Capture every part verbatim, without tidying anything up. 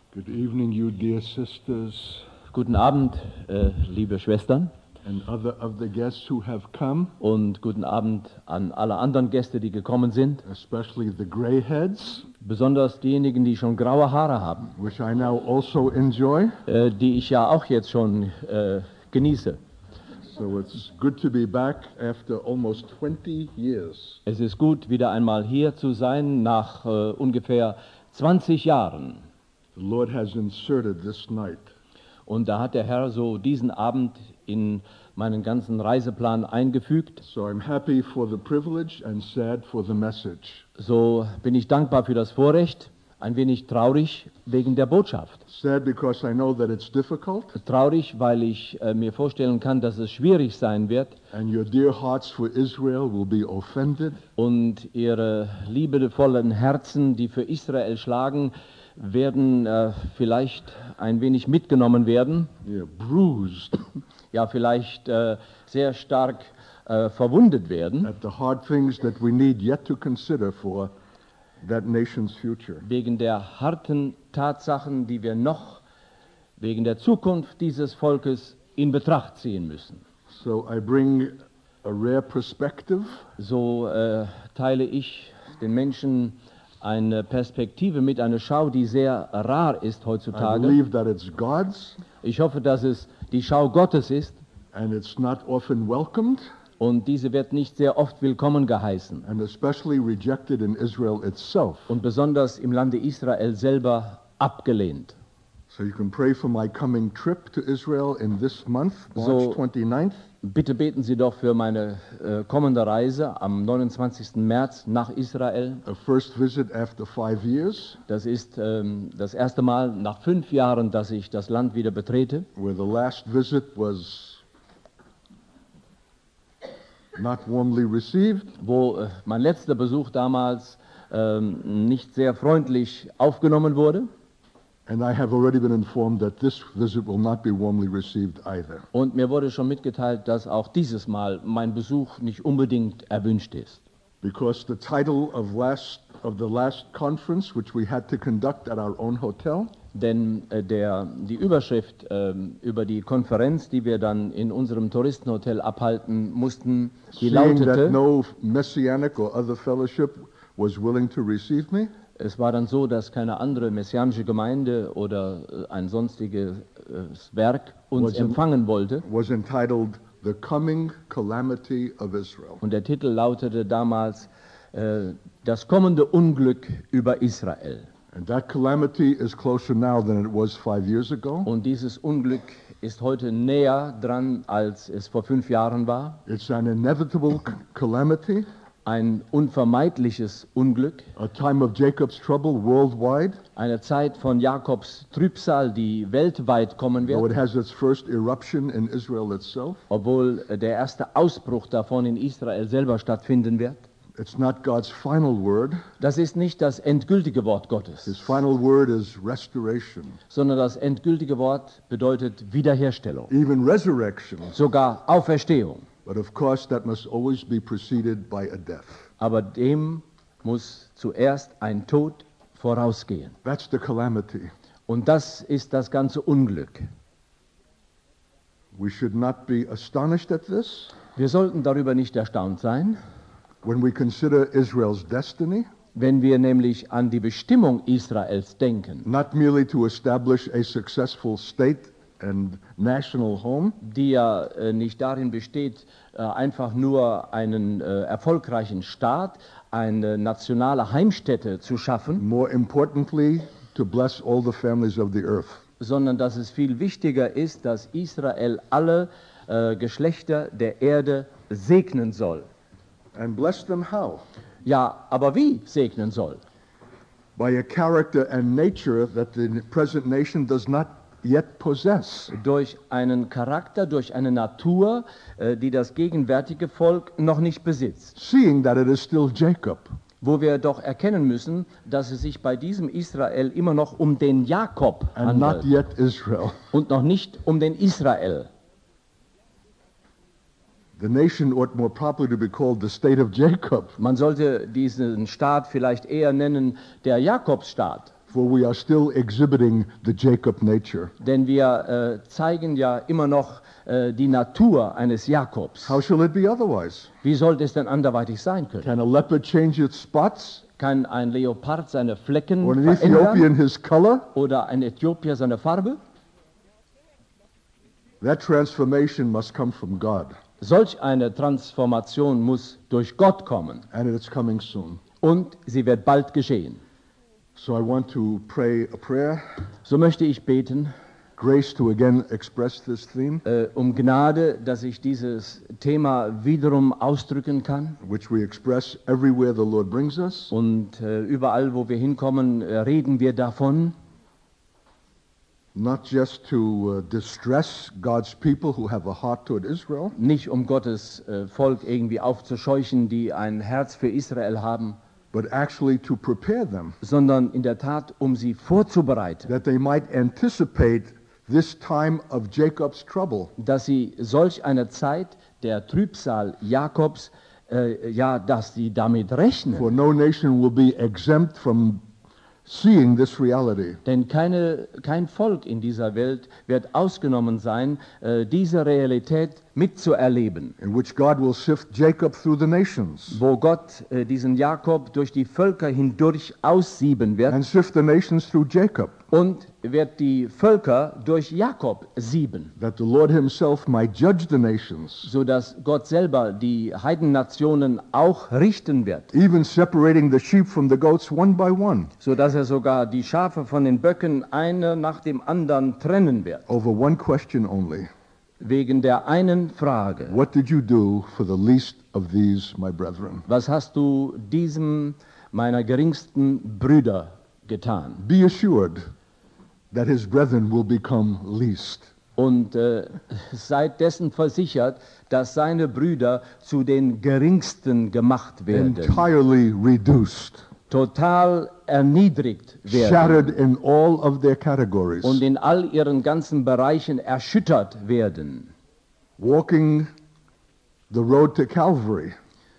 Good evening, you dear sisters Guten Abend, äh, liebe Schwestern, and other of the guests who have come, und guten Abend an alle anderen Gäste, die gekommen sind, especially the gray heads, besonders diejenigen, die schon graue Haare haben, which I now also enjoy. äh, die ich ja auch jetzt schon äh, genieße. So it's good to be back after almost twenty years. Es ist gut, wieder einmal hier zu sein, nach äh, ungefähr zwanzig Jahren. The Lord has inserted this night. Und da hat der Herr so diesen Abend in meinen ganzen Reiseplan eingefügt. So I'm happy for the privilege and sad for the message. So bin ich dankbar für das Vorrecht, ein wenig traurig wegen der Botschaft. Sad because I know that it's difficult, Traurig, weil ich äh, mir vorstellen kann, dass es schwierig sein wird and your dear hearts for Israel will be offended, und ihre liebevollen Herzen, die für Israel schlagen, werden äh, vielleicht ein wenig mitgenommen werden, yeah, bruised ja vielleicht äh, sehr stark äh, verwundet werden, at the hard things that we need yet to consider for that nation's future. wegen der harten Tatsachen, die wir noch wegen der Zukunft dieses Volkes in Betracht ziehen müssen. So I bring a rare perspective, So äh, teile ich den Menschen eine Perspektive mit, eine Schau, die sehr rar ist I heutzutage. believe that it's God's, Ich hoffe, dass es die Schau Gottes ist, and it's not often welcomed, und diese wird nicht sehr oft willkommen geheißen. and especially rejected in Israel itself. Und besonders im Lande Israel selber abgelehnt. So you can pray for my coming trip to Israel in this month, March So- twenty-ninth. Bitte beten Sie doch für meine äh, kommende Reise am neunundzwanzigsten März nach Israel. A first visit after five years, Das ist ähm, das erste Mal nach fünf Jahren, dass ich das Land wieder betrete, where the last visit was not warmly received. wo äh, mein letzter Besuch damals ähm, nicht sehr freundlich aufgenommen wurde. And I have already been informed that this visit will not be warmly received either. Und mir wurde schon mitgeteilt, dass auch dieses Mal mein Besuch nicht unbedingt erwünscht ist. Because the title of last of the last conference, which we had to conduct at our own hotel, Denn äh, der, die Überschrift ähm, über die Konferenz, die wir dann in unserem Touristenhotel abhalten mussten, die seeing that lautete, no messianic or other fellowship was willing to receive me, es war dann so, dass keine andere messianische Gemeinde oder äh, ein sonstiges Werk uns Was in- empfangen wollte. was entitled The Coming Calamity of Israel. Und der Titel lautete damals äh, Das kommende Unglück über Israel. And that calamity is closer now than it was five years ago. Und dieses Unglück ist heute näher dran, als es vor fünf Jahren war. It's an inevitable c- calamity, Ein unvermeidliches Unglück, a time of Jacob's trouble worldwide, eine Zeit von Jakobs Trübsal, die weltweit kommen though wird, it has its first eruption in Israel itself. obwohl äh, der erste Ausbruch davon in Israel selber stattfinden wird. It's not God's final word. Das ist nicht das endgültige Wort His Gottes, final word is restoration, sondern das endgültige Wort bedeutet Wiederherstellung, even resurrection. sogar Auferstehung. But of course, that must always be preceded by a death. Aber dem muss zuerst ein Tod vorausgehen. That's the calamity. Und das ist das ganze Unglück. We should not be astonished at this Wir sollten darüber nicht erstaunt sein, when we consider Israel's destiny, wenn wir nämlich an die Bestimmung Israels denken, not merely to establish a successful state and national home, die ja äh, nicht darin besteht, äh, einfach nur einen äh, erfolgreichen Staat, eine nationale Heimstätte zu schaffen, more importantly, to bless all the families of the earth. sondern dass es viel wichtiger ist, dass Israel alle äh, Geschlechter der Erde segnen soll. And bless them how? Ja, aber wie segnen soll? By a character and nature that the present nation does not yet possess. Durch einen Charakter, durch eine Natur, äh, die das gegenwärtige Volk noch nicht besitzt. Seeing that it is still Jacob. Wo wir doch erkennen müssen, dass es sich bei diesem Israel immer noch um den Jakob And not handelt yet Israel. und noch nicht um den Israel. The nation ought more properly to be called the state of Jacob. Man sollte diesen Staat vielleicht eher nennen der Jakobsstaat. for we are still exhibiting the Jacob nature. Denn wir äh, zeigen ja immer noch äh, die Natur eines Jakobs. How shall it be otherwise? Wie sollte es denn anderweitig sein können? Can a leopard change its spots? Kann ein Leopard seine Flecken Or an Ethiopian verändern his color? oder ein Äthiopier seine Farbe? That transformation must come from God, Solch eine Transformation muss durch Gott kommen and it's coming soon. und sie wird bald geschehen. So I want to pray a prayer, So möchte ich beten, grace to again express this theme, äh, um Gnade, dass ich dieses Thema wiederum ausdrücken kann. which we express everywhere the Lord brings us. Und äh, überall, wo wir hinkommen, äh, reden wir davon. Not just to uh, distress God's people who have a heart toward Israel, Nicht um Gottes äh, Volk irgendwie aufzuscheuchen, die ein Herz für Israel haben, but actually to prepare them sondern in der Tat, um sie vorzubereiten, that they might anticipate this time of Jacob's trouble. dass sie solch eine Zeit der Trübsal Jakobs, äh, ja, dass sie damit rechnen. For no nation will be exempt from seeing this reality. Denn keine, kein Volk in dieser Welt wird ausgenommen sein, äh, diese Realität mitzuerleben, In which God will sift Jacob through the nations wo Gott äh, diesen Jakob durch die Völker hindurch aussieben wird and sift the nations through Jacob, und wird die Völker durch Jakob sieben, that the Lord himself might judge the nations, sodass Gott selber die Heidennationen auch richten wird, even separating the sheep from the goats one by one sodass er sogar die Schafe von den Böcken eine nach dem anderen trennen wird, over one question only. wegen der einen Frage: What did you do for the least of these, my brethren? Was hast du diesem meiner geringsten Brüder getan? Be assured that his brethren will become least. Und äh, seid dessen versichert, dass seine Brüder zu den geringsten gemacht werden, Entirely reduced, total erniedrigt werden shattered in all of their categories, und in all ihren ganzen Bereichen erschüttert werden, walking the road to Calvary,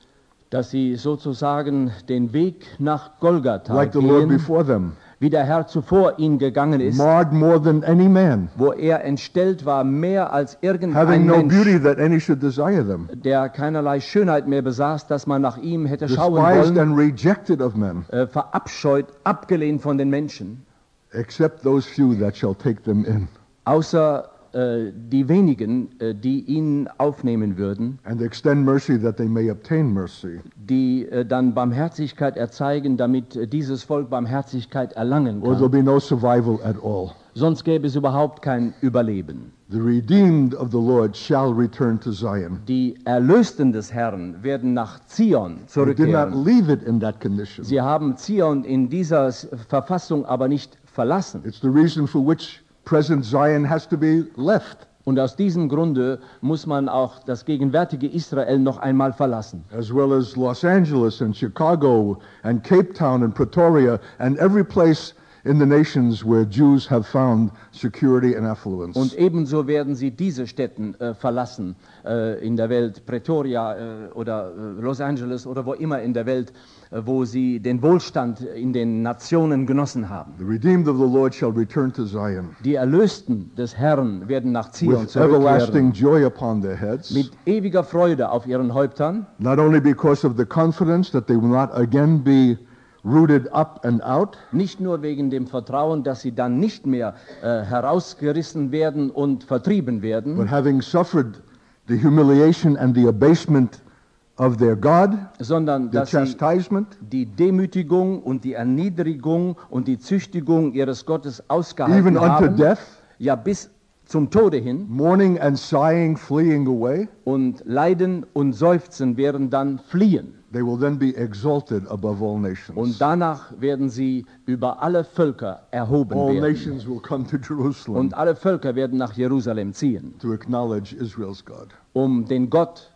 dass sie sozusagen den Weg nach Golgatha like the Lord gehen, before them, wie der Herr zuvor ihnen gegangen ist, marred more than any man, wo er entstellt war, mehr als irgendein having no Mensch, beauty that any should desire them, der keinerlei Schönheit mehr besaß, dass man nach ihm hätte schauen despised wollen, and rejected of men, äh, verabscheut, abgelehnt von den Menschen, except those few that shall take them in, außer äh, die wenigen, äh, die ihn aufnehmen würden, and extend mercy that they may obtain mercy. die äh, dann Barmherzigkeit erzeigen, damit äh, dieses Volk Barmherzigkeit erlangen Or there'll kann. be no survival at all. Sonst gäbe es überhaupt kein Überleben. The redeemed of the Lord shall return to Zion. Die Erlösten des Herrn werden nach Zion They did not zurückkehren. leave it in that condition. Sie haben Zion in dieser S- Verfassung aber nicht verlassen. It's the reason for which present Zion has to be left, Und aus diesem Grunde muss man auch das gegenwärtige Israel noch einmal verlassen. as well as Los Angeles and Chicago and Cape Town and Pretoria and every place in the nations where Jews have found security and affluence. Und ebenso werden sie diese Städten äh, verlassen äh, in der Welt, Pretoria äh, oder äh, Los Angeles oder wo immer in der Welt, äh, wo sie den Wohlstand in den Nationen genossen haben. The redeemed of the Lord shall return to Zion Die Erlösten des Herrn werden nach Zion with everlasting zurückkehren, joy upon their heads, mit ewiger Freude auf ihren Häuptern, not only because of the confidence that they will not again be rooted up and out, nicht nur wegen dem Vertrauen, dass sie dann nicht mehr äh, herausgerissen werden und vertrieben werden, but having suffered the humiliation and the abasement of their God, sondern the dass sie chastisement, die Demütigung und die Erniedrigung und die Züchtigung ihres Gottes even ausgehalten unto haben, death, ja bis zum Tode hin, mourning and sighing, fleeing away, und Leiden und Seufzen werden dann fliehen. they will then be exalted above all nations. Und danach werden sie über alle Völker erhoben All werden. nations will come to Jerusalem Und alle Völker werden nach Jerusalem ziehen, to acknowledge Israel's God. um den Gott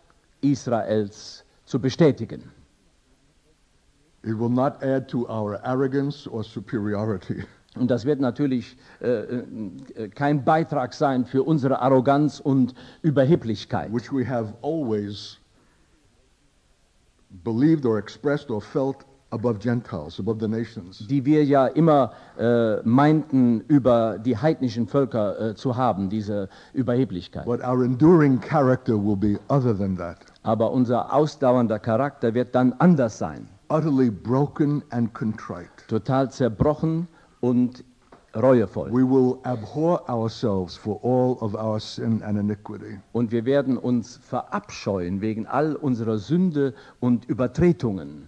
Israels zu bestätigen. It will not add to our arrogance or superiority. Und das wird natürlich äh, äh, kein Beitrag sein für unsere Arroganz und Überheblichkeit, which we have always believed or expressed or felt above Gentiles, above the nations. die wir ja immer äh, meinten, über die heidnischen Völker äh, zu haben, diese Überheblichkeit. But our enduring character will be other than that. Aber unser ausdauernder Charakter wird dann anders sein. Utterly broken and contrite. Total zerbrochen und reuevoll. We will abhor ourselves for all of our sin and iniquity. Und wir werden uns verabscheuen wegen all unserer Sünde und Übertretungen.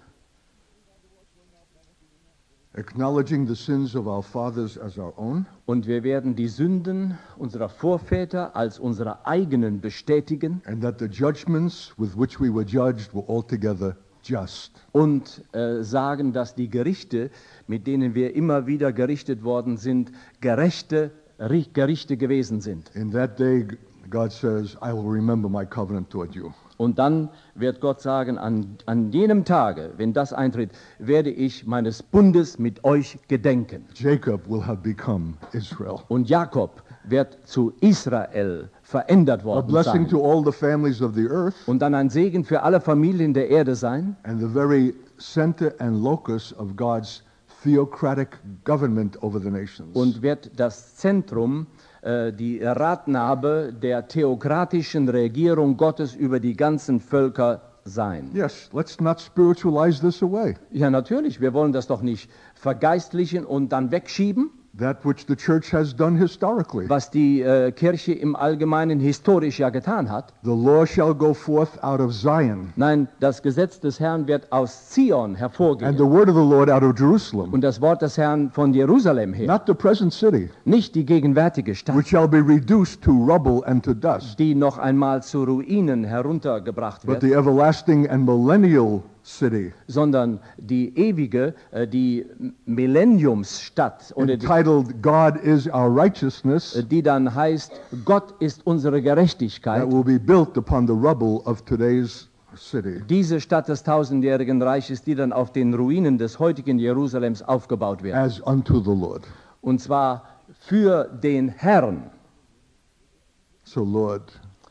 Acknowledging the sins of our fathers as our own. Und wir werden die Sünden unserer Vorväter als unsere eigenen bestätigen. And that the judgments with which we were judged were altogether just. Und äh, sagen, dass die Gerichte, mit denen wir immer wieder gerichtet worden sind, gerechte Ri- Gerichte gewesen sind. In that day, God says, I will remember my covenant toward you. Und dann wird Gott sagen, an, an jenem Tage, wenn das eintritt, werde ich meines Bundes mit euch gedenken. Jacob will have become Israel. Und Jakob wird zu Israel verändert A worden blessing sein. to all the families of the earth, Und dann ein Segen für alle Familien der Erde sein. and the very center and locus of God's theocratic government over the nations. Und wird das Zentrum, äh, die Ratnabe der theokratischen Regierung Gottes über die ganzen Völker sein. Yes, let's not spiritualize this away. Ja, natürlich, wir wollen das doch nicht vergeistlichen und dann wegschieben, That which the church has done historically. was die äh, Kirche im Allgemeinen historisch ja getan hat. The law shall go forth out of Zion, Nein, das Gesetz des Herrn wird aus Zion and hervorgehen the word of the Lord out of Jerusalem. und das Wort des Herrn von Jerusalem her, Not the present city, nicht die gegenwärtige Stadt, which shall be reduced to rubble and to dust, die noch einmal zu Ruinen heruntergebracht but wird, the everlasting and millennial city, sondern die ewige, äh, die Millenniumsstadt, oder die, entitled God is our righteousness, die dann heißt, Gott ist unsere Gerechtigkeit. that will be built upon the rubble of today's city. Diese Stadt des tausendjährigen Reiches, die dann auf den Ruinen des heutigen Jerusalems aufgebaut wird. As unto the Lord. Und zwar für den Herrn. So, Lord,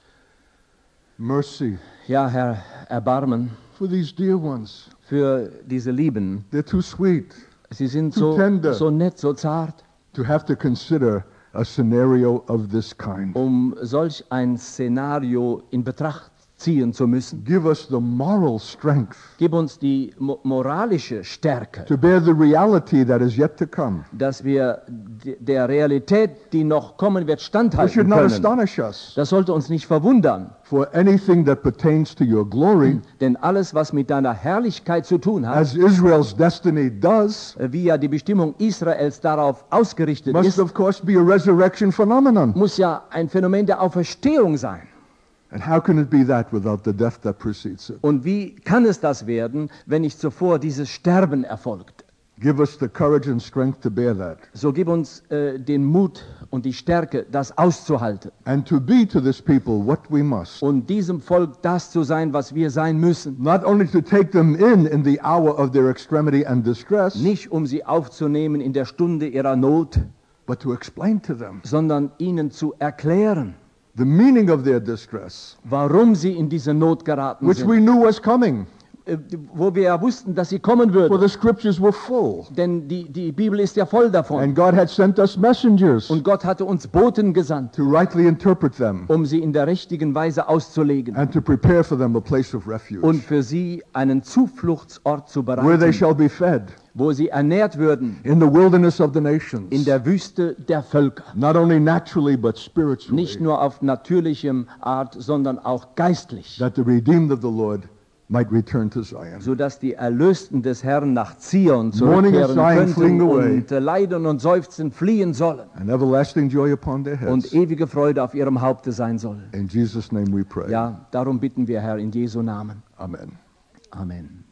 mercy Ja, Herr, Erbarmen for these dear ones. für diese Lieben. They're too sweet Sie sind Too so, tender. so nett, so zart, to have to consider a scenario of this kind. um solch ein Szenario in Betracht ziehen zu müssen. Give us the moral strength Gib uns die mo moralische Stärke, to bear the reality that is yet to come. dass wir de der Realität, die noch kommen wird, It standhalten should not können. astonish us, Das sollte uns nicht verwundern, for anything that pertains to your glory, denn alles, was mit deiner Herrlichkeit zu tun hat, as Israel's destiny does, wie ja die Bestimmung Israels darauf ausgerichtet must ist, of course be a resurrection phenomenon. muss ja ein Phänomen der Auferstehung sein. And how can it be that without the death that precedes it? Und wie kann es das werden, wenn nicht zuvor dieses Sterben erfolgt? Give us the courage and strength to bear that, So gib uns äh, den Mut und die Stärke, das auszuhalten and to be to this people what we must. und diesem Volk das zu sein, was wir sein müssen. Not only to take them in in the hour of their extremity and distress, Nicht um sie aufzunehmen in der Stunde ihrer Not, but to explain to them sondern ihnen zu erklären, the meaning of their distress, warum sie in diese Not geraten which we sind, knew was coming, äh, wo wir ja wussten, dass sie kommen for würden. the scriptures were full. Denn die, die Bibel ist ja voll davon. And God had sent us messengers Und Gott hatte uns Boten gesandt, to rightly interpret them um sie in der richtigen Weise auszulegen and to prepare for them a place of und refuge, für sie einen Zufluchtsort zu where they bereiten, shall be fed wo sie ernährt würden in the wilderness of the nations, in der Wüste der Völker. not only naturally but spiritually, Nicht nur auf natürlichem Art, sondern auch geistlich, that the redeemed of the Lord might return to Zion. sodass die Erlösten des Herrn nach Zion Morning is zurückkehren Zion fleeing könnten away. und äh, Leiden und Seufzen fliehen sollen And everlasting joy upon their und heads. ewige Freude auf ihrem Haupte sein soll. In Jesus' name we pray. Ja, darum bitten wir, Herr, in Jesu Namen. Amen. Amen.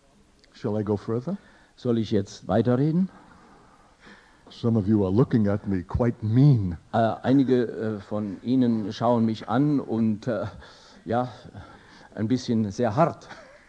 Shall I go further? Soll ich jetzt weiterreden? Some of you are looking at me quite mean. Äh, einige äh, von Ihnen schauen mich an und äh, ja, ein bisschen sehr hart.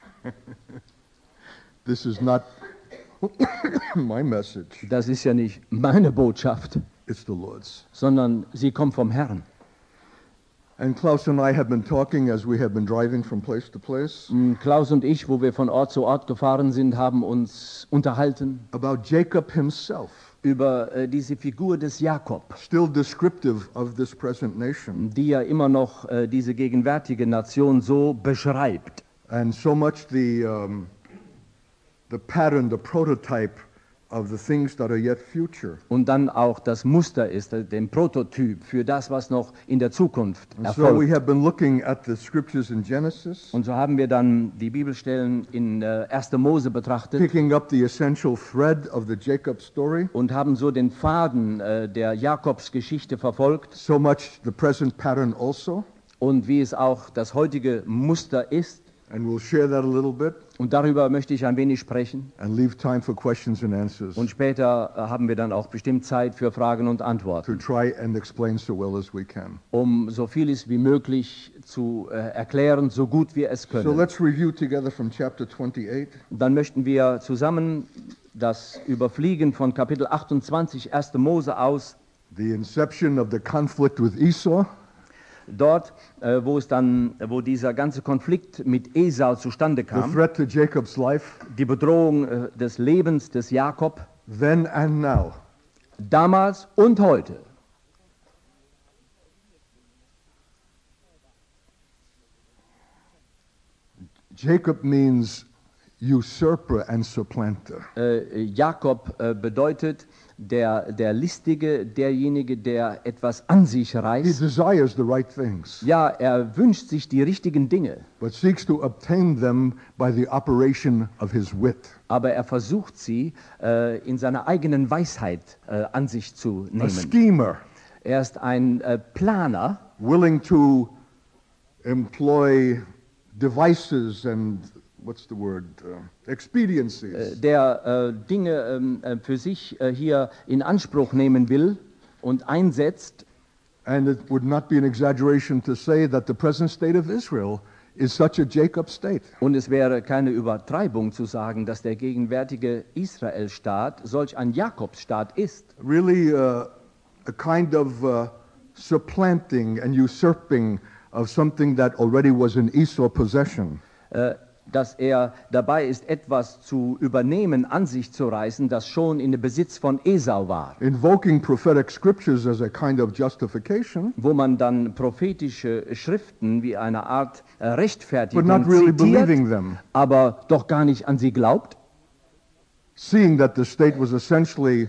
This is not my message. Das ist ja nicht meine Botschaft, It's the Lord's. sondern sie kommt vom Herrn. And Klaus and I have been talking as we have been driving from place to place Mm, Klaus und ich, wo wir von Ort zu Ort gefahren sind, haben uns unterhalten about Jacob himself, über äh, diese Figur des Jakob, still descriptive of this present nation, die ja immer noch äh, diese gegenwärtige Nation so beschreibt. and so much the, um, the pattern, the prototype of the things that are yet future. Und dann auch das Muster ist, äh, den Prototyp für das, was noch in der Zukunft And so we erfolgt. have been looking at the scriptures in Genesis, Und so haben wir dann die Bibelstellen in äh, erster Mose betrachtet picking up the essential thread of the Jacob story, und haben so den Faden äh, der Jakobsgeschichte verfolgt so much the present pattern also, und wie es auch das heutige Muster ist. and we'll share that a little bit Und darüber möchte ich ein wenig sprechen. and leave time for questions and answers Und später äh, haben wir dann auch bestimmt Zeit für Fragen und to Antworten, try and explain so well as we can. um so vieles wie möglich zu äh, erklären, so gut wir es So können. let's review together from chapter twenty-eight. Dann möchten wir zusammen das Überfliegen von Kapitel achtundzwanzig erster Mose aus, The inception of the conflict with Esau, dort, äh, wo es dann, wo dieser ganze Konflikt mit Esau zustande the kam, threat to Jacob's life, die Bedrohung äh, des Lebens des Jakob, then and now. damals und heute. Jacob means usurper and supplanter. Äh, Jakob äh, bedeutet der, der Listige, derjenige, der etwas an sich He reißt. desires the right things, Ja, er wünscht sich die richtigen Dinge, but seeks to obtain them by the operation of his wit. aber er versucht sie äh, in seiner eigenen Weisheit äh, an sich zu A nehmen. schemer, Er ist ein äh, Planer, willing to employ devices and, what's the word, uh, expediencies. der äh, Dinge ähm, äh, für sich äh, hier in Anspruch nehmen will und einsetzt. And it would not be an exaggeration to say that the present state of Israel is such a Jacob state. Und es wäre keine Übertreibung zu sagen, dass der gegenwärtige Israelstaat solch ein Jakobsstaat ist. Really uh, a kind of uh, supplanting and usurping of something that already was in Esau possession. Äh, dass er dabei ist, etwas zu übernehmen, an sich zu reißen, das schon in dem Besitz von Esau war. Invoking prophetic scriptures as a kind of justification, Wo man dann prophetische Schriften wie eine Art äh, but Rechtfertigung not really zitiert, believing them. aber doch gar nicht an sie glaubt. Seeing that the state was essentially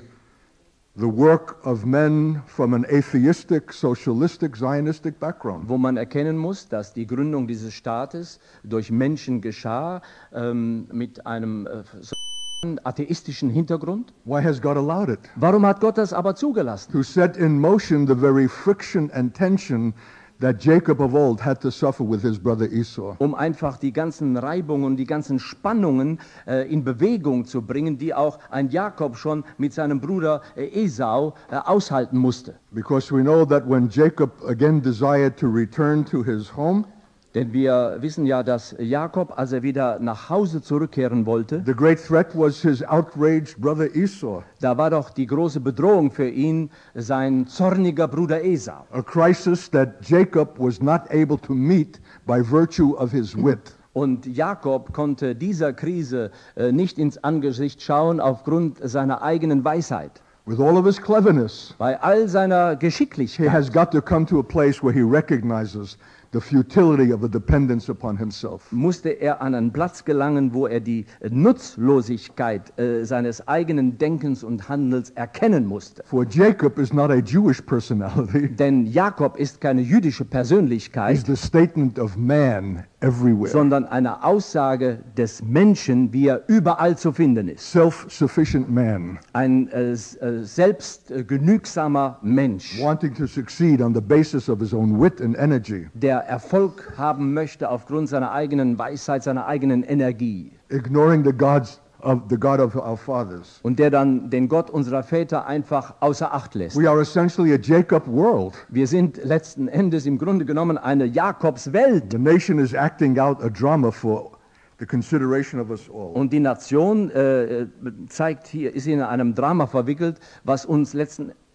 the work of men from an atheistic, socialistic, Zionistic background. Wo man erkennen muss, dass die Gründung dieses Staates durch Menschen geschah, ähm, mit einem äh, so atheistischen Hintergrund. Why has God allowed it? Warum hat Gott das aber zugelassen? To set in motion the very friction and tension that Jacob of old had to suffer with his brother Esau. Um einfach die ganzen Reibungen, die ganzen Spannungen äh, in Bewegung zu bringen, die auch ein Jakob schon mit seinem Bruder äh, Esau äh, aushalten musste. Because we know that when Jacob again desired to return to his home, Denn wir wissen ja, dass Jakob, als er wieder nach Hause zurückkehren wollte, the great threat was his outraged brother Esau, da war doch die große Bedrohung für ihn sein zorniger Bruder Esau. a crisis that Jacob was not able to meet by virtue of his wit. Und Jakob konnte dieser Krise äh, nicht ins Angesicht schauen aufgrund seiner eigenen Weisheit. With all of his cleverness, Bei all seiner he Geschicklichkeit has got to come to a place where he recognizes the futility of a dependence upon himself. musste er an einen Platz gelangen, wo er die Nutzlosigkeit äh, seines eigenen Denkens und Handelns erkennen musste. For Jacob is not a Jewish personality. Denn Jakob ist keine jüdische He's Persönlichkeit, the statement of man everywhere. sondern eine Aussage des Menschen, wie er überall zu finden ist. Self-sufficient man, Ein äh, s- äh, selbstgenügsamer Mensch, wanting to succeed on the basis of his own wit and energy, der Erfolg haben möchte aufgrund seiner eigenen Weisheit, seiner eigenen Energie. ignoring the gods of the God of our fathers. Und der dann den Gott unserer Väter einfach außer Acht lässt. We are essentially a Jacob world. Wir sind letzten Endes im Grunde genommen eine Jakobswelt. The nation is acting out a drama for the consideration of us all. Und die Nation äh, zeigt hier, ist in einem Drama verwickelt, was uns letzten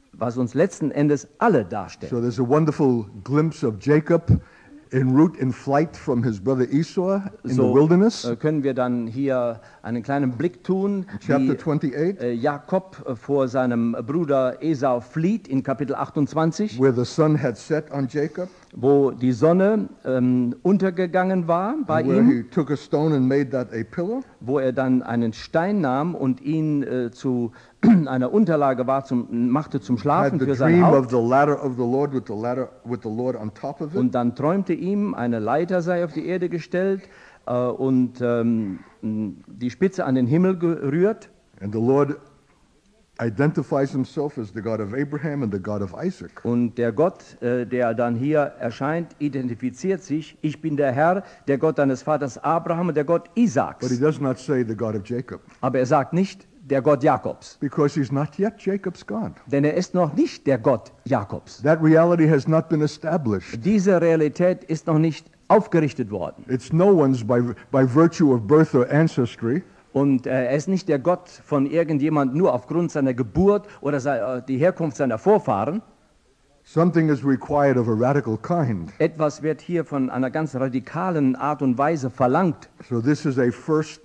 was uns letzten Endes alle darstellt. So there's a wonderful glimpse of Jacob en route in flight from his brother Esau in So the wilderness. äh, können wir dann hier einen kleinen Blick tun, Chapter wie twenty-eight, äh, Jakob äh, vor seinem Bruder Esau flieht in Kapitel achtundzwanzig, where the sun had set on Jacob, wo die Sonne ähm, untergegangen war bei where ihm, he took a stone and made that a pillar. wo er dann einen Stein nahm und ihn äh, zu einer Unterlage war, zum, machte zum Had Schlafen the für sein dream of Haupt. the ladder of the Lord with the ladder with the Lord on top of it. Und dann träumte ihm, eine Leiter sei auf die Erde gestellt äh, und ähm, die Spitze an den Himmel gerührt. And the Lord identifies himself as the God of Abraham and the God of Isaac. Und der Gott, äh, der dann hier erscheint, identifiziert sich: Ich bin der Herr, der Gott deines Vaters Abraham und der Gott But he Isaaks. does not say the God of Jacob, Aber er sagt nicht der Gott Jakobs, because he's not yet Jacob's God. denn er ist noch nicht der Gott Jakobs. That reality has not been established. Diese Realität ist noch nicht aufgerichtet worden. It's no one's by, by virtue of birth or ancestry. Und äh, er ist nicht der Gott von irgendjemand nur aufgrund seiner Geburt oder sei, äh, die Herkunft seiner Vorfahren. Something is required of a radical kind. Etwas wird hier von einer ganz radikalen Art und Weise verlangt. So this is a first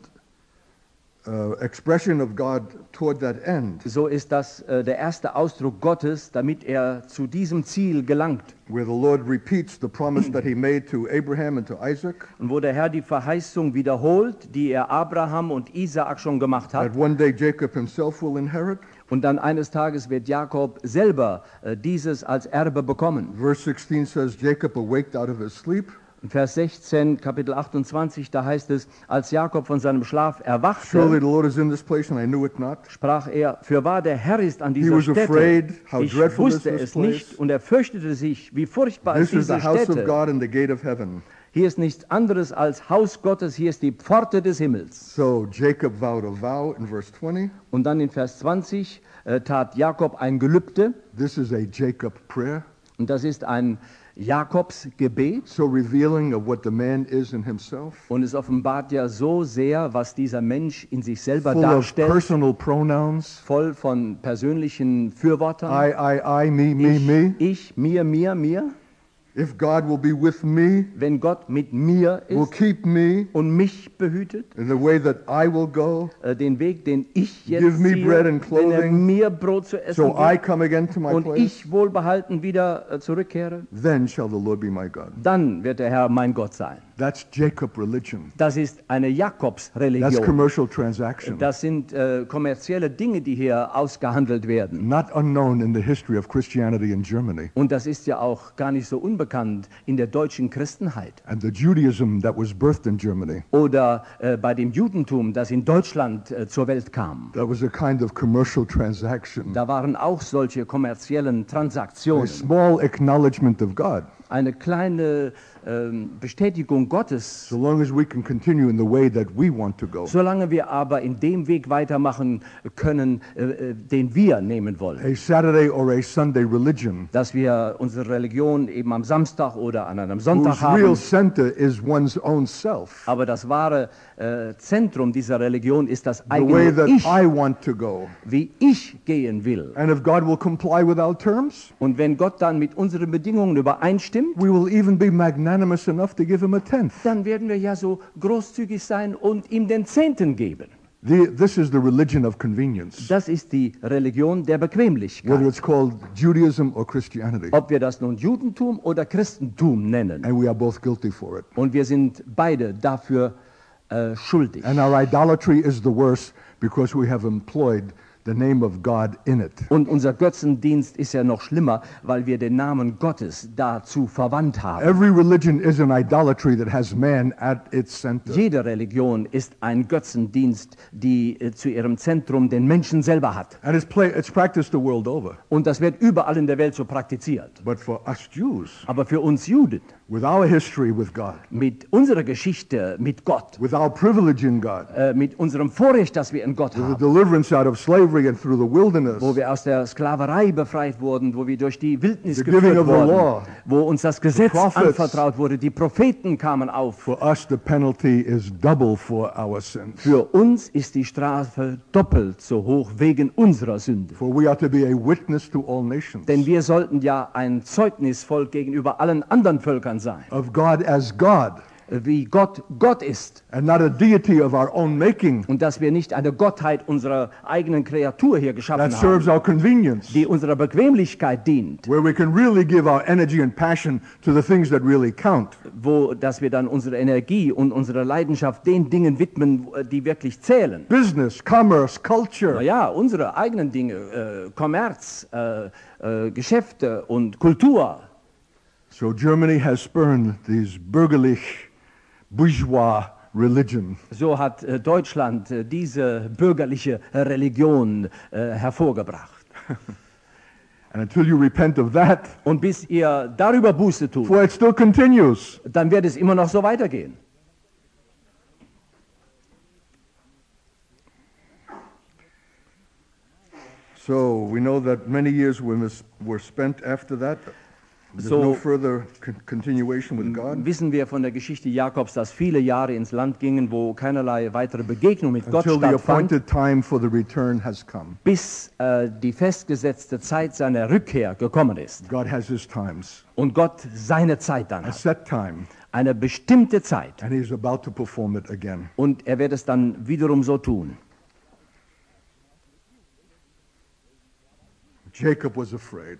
uh, expression of God toward that end, So ist das äh, der erste Ausdruck Gottes, damit er zu diesem Ziel gelangt. where the Lord repeats the promise that he made to Abraham and to Isaac, Und wo der Herr die Verheißung wiederholt, die er Abraham und Isaak schon gemacht hat. that one day Jacob himself will inherit. Und dann eines Tages wird Jakob selber äh, dieses als Erbe bekommen. Verse sixteen says, Jacob awaked out of his sleep. In Vers sechzehn, Kapitel achtundzwanzig, da heißt es: Als Jakob von seinem Schlaf Surely erwachte, the Lord is in this place and I knew it not. sprach er: Fürwahr, der Herr ist an He dieser was Stätte. afraid, how Ich dreadful is wusste this es place. nicht und er fürchtete sich, wie furchtbar ist This is diese the house of Stätte. God and the gate of heaven. Hier ist nichts anderes als Haus Gottes, hier ist die Pforte des Himmels. So Jacob vowed a vow in verse twenty. Und dann in Vers zwanzig äh, tat Jakob ein Gelübde, This is a Jacob prayer, und das ist ein Jakobsgebet. so revealing of what the man is in himself. Und es offenbart ja so sehr, was dieser Mensch in sich selber Full of darstellt, personal pronouns. voll von persönlichen Fürwörtern. I, I, I, me, me, Ich, me. ich, mir, mir, mir. If God will be with me, Wenn Gott mit mir will ist keep me und mich behütet, in the way that I will go, äh, den Weg, den ich jetzt Give me ziehe, bread and wenn er clothing, mir Brot zu essen so I gibt come again to my und place, ich wohlbehalten wieder äh, zurückkehre, then shall the Lord be my God. dann wird der Herr mein Gott sein. That's Jacob religion. Das ist eine That's Jakobsreligion. commercial transaction. Das sind äh, kommerzielle Dinge, die hier ausgehandelt werden. Not unknown in the history of Christianity in Germany. Und das ist ja auch gar nicht so unbekannt in der deutschen Christenheit. And the Judaism that was birthed in Germany, Oder äh, bei dem Judentum, das in Deutschland äh, zur Welt kam. that was a kind of commercial transaction. Da waren auch solche kommerziellen A Transaktionen. small acknowledgement of God. Eine kleine ähm, Bestätigung Gottes. So long as we can continue in the way that we want to go. Solange wir aber in dem Weg weitermachen können, äh, äh, den wir nehmen wollen. A Saturday or a Sunday religion Dass wir unsere Religion eben am Samstag oder an einem Sonntag whose real haben. center is one's own self. Aber das wahre äh, Zentrum dieser Religion ist das The way eigene that Ich, I want to go. wie ich gehen will. And if God will comply with our terms, Und wenn Gott dann mit unseren Bedingungen übereinstimmt, we will even be magnanimous enough to give him a tenth. dann werden wir ja so großzügig sein und ihm den Zehnten geben. The, this is the religion of convenience, Das ist die Religion der whether Bequemlichkeit. it's called Judaism or Christianity. Ob wir das nun Judentum oder Christentum nennen. And we are both guilty for it. Und wir sind beide dafür äh, schuldig. And our idolatry is the worse because we have employed the name of God in it. Und unser Götzendienst ist ja noch schlimmer, weil wir den Namen Gottes dazu verwandt haben. Every religion is an idolatry that has man at its center. Jede Religion ist ein Götzendienst, die äh, zu ihrem Zentrum den Menschen selber hat. And it's, play, it's practiced the world over. Und das wird überall in der Welt so praktiziert. But for us Jews, Aber für uns Juden, with our history with God, mit unserer Geschichte mit Gott, with our privilege in God, äh, mit unserem Vorrecht, das wir in Gott with the haben, deliverance out of slavery slavery and through the wilderness, wo wir aus der Sklaverei befreit wurden, wo wir durch die Wildnis The giving geführt of the wurden, law, wo uns das Gesetz prophets. anvertraut wurde, die Propheten kamen auf. for us the penalty is double for our sins. Für uns ist die Strafe doppelt so hoch wegen unserer Sünde. For we are to be a witness to all nations Denn wir sollten ja ein Zeugnisvolk gegenüber allen anderen Völkern sein, of God as God, wie Gott Gott ist. and not a deity of our own making Und dass wir nicht eine Gottheit unserer eigenen Kreatur hier geschaffen that serves haben, our convenience, die unserer Bequemlichkeit dient, where we can really give our energy and passion to the things that really count. wo dass wir dann unsere Energie und unsere Leidenschaft den Dingen widmen, die wirklich zählen. Business, commerce, culture. Ja, unsere eigenen Dinge, äh, Kommerz, äh, äh, Geschäfte und Kultur. So Germany has spurned these bürgerlich, bourgeois religion. So hat äh, Deutschland äh, diese bürgerliche Religion äh, hervorgebracht. And until you repent of that, Und bis ihr darüber Buße tut, for it still continues. dann wird es immer noch so weitergehen. So we know that many years were, mis- were spent after that. There's So- no further con- continuation with God Wissen wir von der Geschichte Jakobs, dass viele Jahre ins Land gingen, wo keinerlei weitere Begegnung mit Gott until the stattfand, appointed time for the return has come. bis äh, die festgesetzte Zeit seiner Rückkehr gekommen ist. God has his times, Und Gott seine Zeit dann a hat. set time, Eine bestimmte Zeit. and he's about to perform it again. Und er wird es dann wiederum so tun. Jacob was afraid.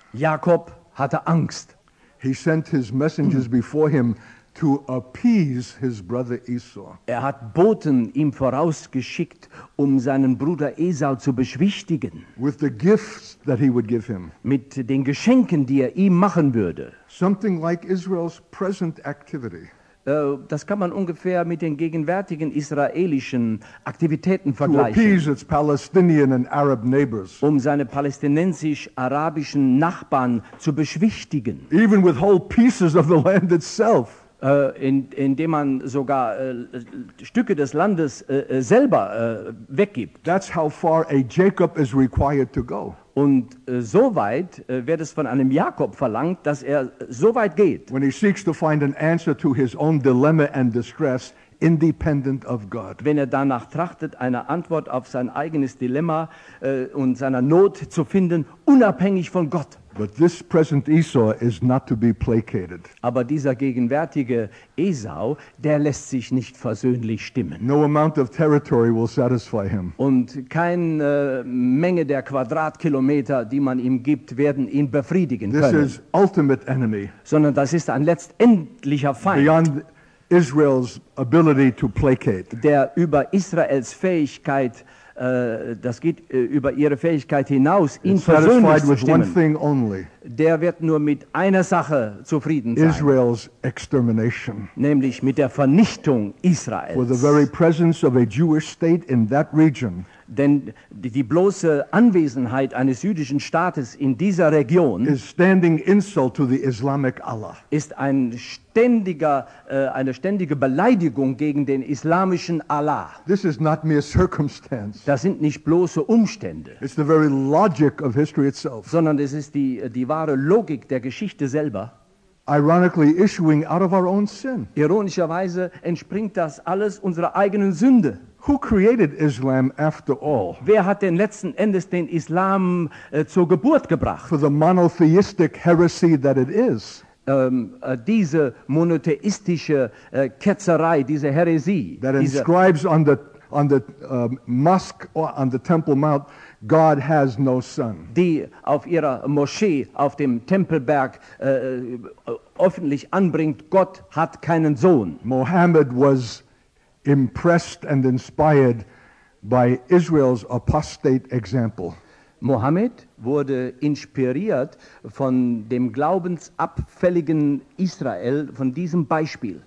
Jakob hatte Angst. He sent his messengers before him to appease his brother Esau. Er hat Boten ihm vorausgeschickt, um seinen Bruder Esau zu beschwichtigen with the gifts that he would give him. mit den Geschenken, die er ihm machen würde. Something like Israel's present activity. Äh, Das kann man ungefähr mit den gegenwärtigen israelischen Aktivitäten To vergleichen, appease its Palestinian and Arab neighbors, um seine palästinensisch-arabischen Nachbarn zu beschwichtigen, even with whole pieces of the land itself. äh, in, indem man sogar äh, Stücke des Landes äh, äh, selber äh, weggibt. That's how far a Jacob is required to go. Und äh, so weit äh, wird es von einem Jakob verlangt, dass er so weit geht, When he seeks to find an answer to his own dilemma and distress, independent of God. wenn er danach trachtet, eine Antwort auf sein eigenes Dilemma äh, und seiner Not zu finden, unabhängig von Gott. But this present Esau is not to be placated. Aber dieser gegenwärtige Esau, der lässt sich nicht versöhnlich stimmen. No amount of territory will satisfy him. Und keine äh, Menge der Quadratkilometer, die man ihm gibt, werden ihn befriedigen This können. is ultimate enemy, Sondern das ist ein letztendlicher Feind, beyond Israel's ability to placate. der über Israels Fähigkeit, äh, das geht äh, über ihre Fähigkeit hinaus, ihn It's versöhnlich satisfied zu with one stimmen. thing only, Der wird nur mit einer Sache zufrieden sein, Israel's extermination. nämlich mit der Vernichtung For the Israels. very presence of a Jewish state in that region Denn die, die bloße Anwesenheit eines jüdischen Staates in dieser Region is standing insult to the Islamic Allah. ist ein ständiger, äh, eine ständige Beleidigung gegen den islamischen Allah. This is not mere circumstance. Das sind nicht bloße Umstände, It's the very logic of history itself. sondern es ist die, die wahre Logik der Geschichte selber. Ironically, issuing out of our own sin. Ironischerweise entspringt das alles unserer eigenen Sünde. Who created Islam after all? Wer hat denn letzten Endes den Islam äh, zur Geburt gebracht? For the monotheistic heresy that it is. Ähm, äh, diese monotheistische äh, Ketzerei, diese Häresie, That diese, inscribes on the on the um, mosque or on the Temple Mount, God has no son. die auf ihrer Moschee auf dem Tempelberg äh, öffentlich anbringt, Gott hat keinen Sohn. Mohammed was impressed and inspired by Israel's apostate example. Mohammed wurde inspiriert von dem glaubensabfälligen Israel, von diesem Beispiel.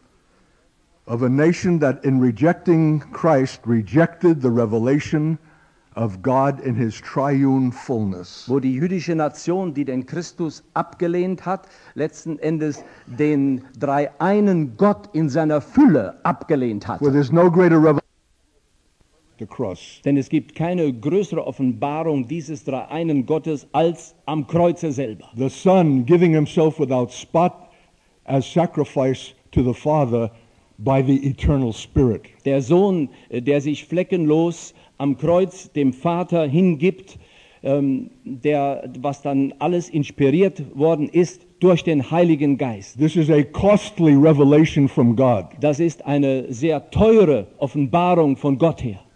Of a nation that in rejecting Christ rejected the revelation of God in his triune fullness. Wo die jüdische Nation, die den Christus abgelehnt hat, letzten Endes den dreieinen Gott in seiner Fülle abgelehnt hat. Where there's no greater revelation the cross. Denn es gibt keine größere Offenbarung dieses dreieinen Gottes als am Kreuze selber. The Son giving himself without spot as sacrifice to the Father by the eternal Spirit. Der Sohn, äh, der sich fleckenlos am Kreuz dem Vater hingibt, ähm, der, was dann alles inspiriert worden ist durch den Heiligen Geist. This is a costly revelation from God. Das ist eine sehr teure Offenbarung von Gott her.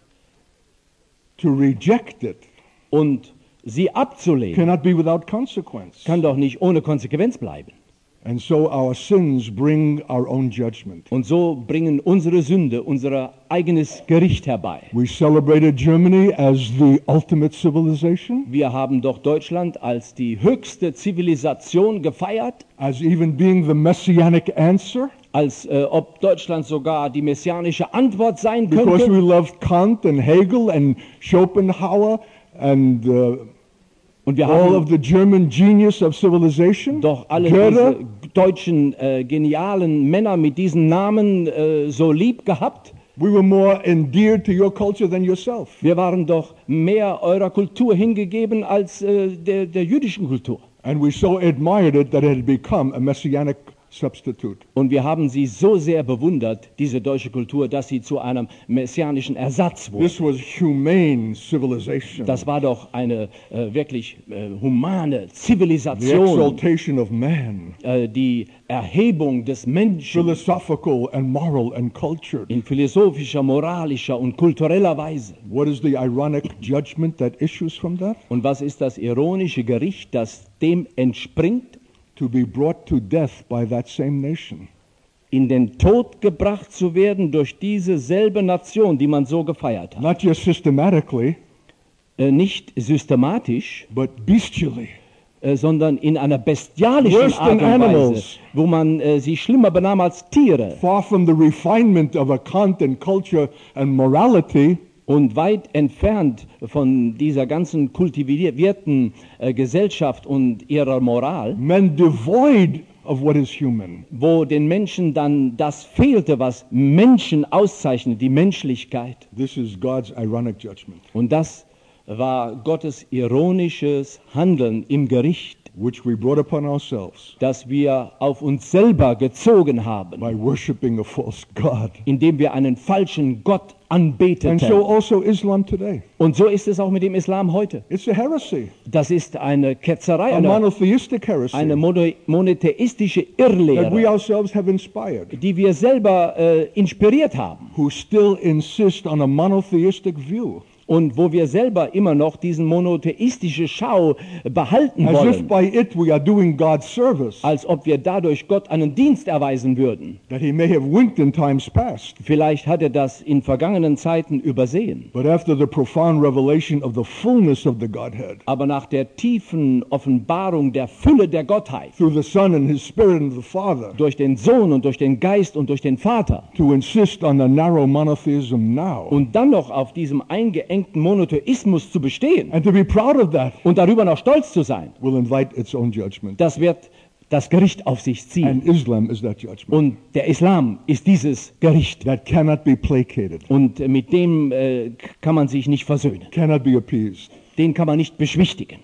To reject it Und sie abzulehnen, cannot be without consequence. kann doch nicht ohne Konsequenz bleiben. And so our sins bring our own judgment. Und so bringen unsere Sünde unser eigenes Gericht herbei. We celebrated Germany as the ultimate civilization, Wir haben doch Deutschland als die höchste Zivilisation gefeiert, as even being the messianic answer, als äh, ob Deutschland sogar die messianische Antwort sein because könnte. we loved Kant and Hegel and Schopenhauer and uh, Und wir all haben of the German genius of civilization, doch alle Goethe. diese deutschen äh, genialen Männer mit diesen Namen äh, so lieb gehabt. We were more endeared to your culture than yourself. Wir waren doch mehr eurer Kultur hingegeben als äh, der, der jüdischen Kultur. And we so admired it that it had become a messianic substitute. Und wir haben sie so sehr bewundert, diese deutsche Kultur, dass sie zu einem messianischen Ersatz wurde. This was humane civilization, Das war doch eine äh, wirklich äh, humane the Zivilisation, exaltation of man, äh, die Erhebung des Menschen philosophical and moral and cultured. in philosophischer, moralischer und kultureller Weise. What is the ironic judgment that issues from that? Und was ist das ironische Gericht, das dem entspringt? To be brought to death by that same nation. In den Tod gebracht zu werden durch diese selbe Nation, die man so gefeiert hat. Not just systematically, Äh, nicht systematisch, but bestially. äh, sondern in einer bestialischen Worse Art than und Weise, animals. wo man äh, sie schlimmer benahm als Tiere. Far from the refinement of a Kant and culture and morality, Und weit entfernt von dieser ganzen kultivierten äh, Gesellschaft und ihrer Moral, men devoid of what is human. wo den Menschen dann das fehlte, was Menschen auszeichnet, die Menschlichkeit. This is God's ironic judgment, Und das war Gottes ironisches Handeln im Gericht, which we brought upon ourselves das wir auf uns selber gezogen haben, by worshiping a false God. indem wir einen falschen Gott And so anbeteten. also Islam today. Und so ist es auch mit dem Islam heute. It's a heresy, Das ist eine Ketzerei, a eine, monotheistic heresy eine mono- monotheistische that we Irrlehre, ourselves have inspired, die wir selber äh, inspiriert haben who still insist on a monotheistic view, und wo wir selber immer noch diesen monotheistische Schau behalten as if wollen, by it we are doing God's service, als ob wir dadurch Gott einen Dienst erweisen würden. that he may have winked in times past. Vielleicht hat er das in vergangenen Zeiten übersehen. But after the profound revelation of the fullness of the Godhead, Aber nach der tiefen Offenbarung der Fülle der Gottheit, through the Son and his Spirit and the Father, durch den Sohn und durch den Geist und durch den Vater, to insist on a narrow monotheism now, und dann noch auf diesem eingeengten Monotheismus zu bestehen and to be proud of that, und darüber noch stolz zu sein, will invite its own judgment. das wird das Gericht auf sich ziehen. And Islam is that judgment Und der Islam ist dieses Gericht. that cannot be placated, Und mit dem äh, kann man sich nicht versöhnen. cannot be appeased. Den kann man nicht beschwichtigen.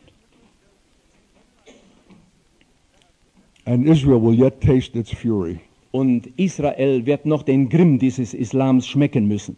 And Israel will yet taste its fury. Und Israel wird noch den Grimm dieses Islams schmecken müssen.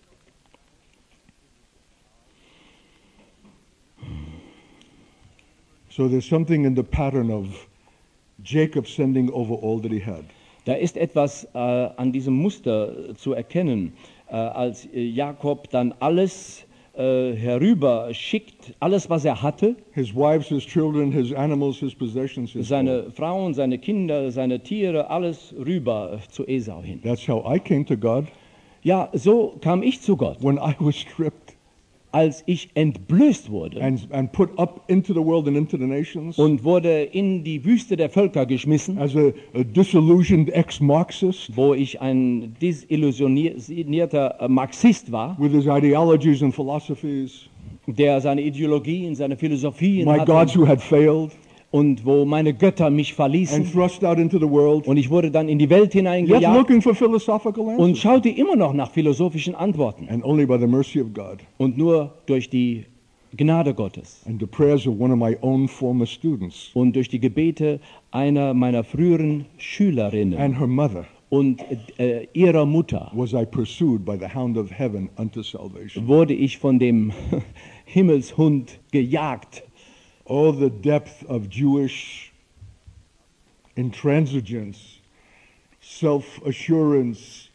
So there's something in the pattern of Jacob sending over all that he had. Da ist etwas äh, an diesem Muster zu erkennen, äh, als äh, Jakob dann alles äh, herüber schickt, alles was er hatte, His wives, his children, his animals, his possessions, his seine Frauen, seine Kinder, seine Tiere, alles rüber äh, zu Esau hin. That's how I came to God Ja, so kam ich zu Gott, when I was stripped als ich entblößt wurde and, and put up into the world and into the nations und wurde in die Wüste der Völker geschmissen, as a, a disillusioned ex-Marxist wo ich ein desillusionierter äh, Marxist war, with his ideologies and philosophies, der seine Ideologien, seine Philosophien my gods hatte, who had failed. und wo meine Götter mich and verließen thrust out into the world, und ich wurde dann in die Welt yet hineingejagt looking for philosophical und answers. schaute immer noch nach philosophischen Antworten And only by the mercy of God und nur durch die Gnade Gottes and the prayers of one of my own former students und durch die Gebete einer meiner früheren Schülerinnen and her mother und äh, ihrer Mutter was I pursued by the hound of heaven unto salvation. wurde ich von dem Himmelshund gejagt. Oh, the depth of Jewish intransigence, self-assurance,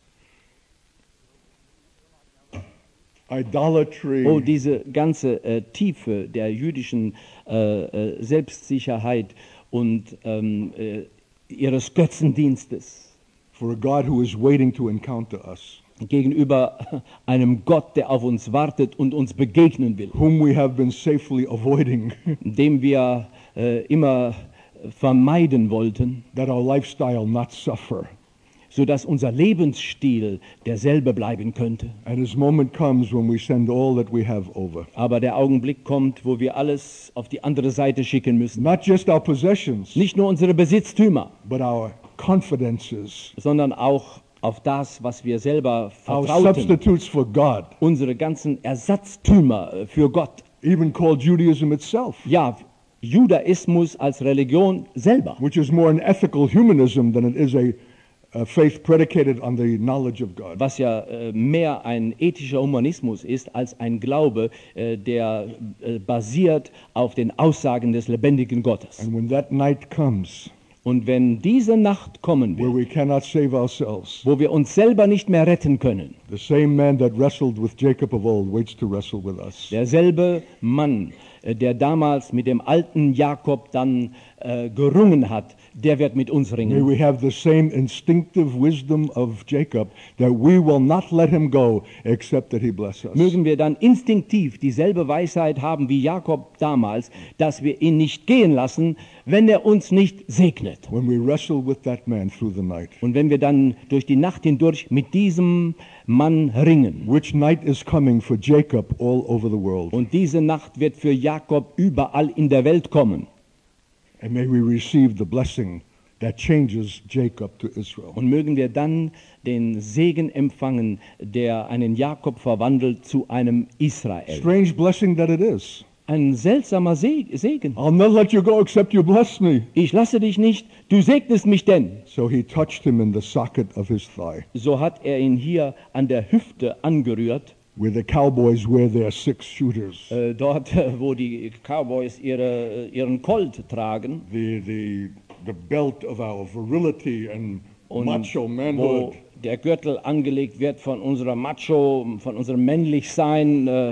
idolatry, Oh, diese ganze äh, Tiefe der jüdischen äh, äh, Selbstsicherheit und ähm, äh, ihres Götzendienstes for a God who is waiting to encounter us, gegenüber einem Gott, der auf uns wartet und uns begegnen will, whom we have been safely avoiding, dem wir äh, immer vermeiden wollten, that our lifestyle not suffer. sodass unser Lebensstil derselbe bleiben könnte. And his moment comes when we send all that we have over. Aber der Augenblick kommt, wo wir alles auf die andere Seite schicken müssen. Not just our possessions, Nicht nur unsere Besitztümer, but our confidences, sondern auch auf das, was wir selber our vertrauten. substitutes for God, Unsere ganzen Ersatztümer äh, für Gott. even called Judaism itself, Ja, Judaismus als Religion selber, which is more an ethical humanism than it is a, a faith predicated on the knowledge of God. was ja äh, mehr ein ethischer Humanismus ist als ein Glaube, äh, der äh, basiert auf den Aussagen des lebendigen Gottes. And when that night comes, Und wenn diese Nacht kommen where wird, we cannot save ourselves, wo wir uns selber nicht mehr retten können, the same man that wrestled with Jacob of old waits to wrestle with us. derselbe Mann, äh, der damals mit dem alten Jakob dann äh, gerungen hat, der wird mit uns May ringen. we have the same instinctive wisdom of Jacob, that we will not let him go except that he bless us. Mögen wir dann instinktiv dieselbe Weisheit haben wie Jakob damals, dass wir ihn nicht gehen lassen, wenn er uns nicht segnet. When we wrestle with that man through the night, Und wenn wir dann durch die Nacht hindurch mit diesem Mann ringen. which night is coming for Jacob all over the world, Und diese Nacht wird für Jakob überall in der Welt kommen. and may we receive the blessing that changes Jacob to Israel. Und mögen wir dann den Segen empfangen, der einen Jakob verwandelt zu einem Israel. Strange blessing that it is. Ein seltsamer Se- Segen. I'll not let you go except you bless me. Ich lasse dich nicht, du segnest mich denn. So he touched him in the socket of his thigh, So hat er ihn hier an der Hüfte angerührt, where the cowboys wear their six shooters. äh, dort, äh, wo die Cowboys ihre, äh, ihren Colt tragen The, the, the belt of our virility and und macho wo manhood. der Gürtel angelegt wird von unserer Macho, von unserem Männlichsein. Äh,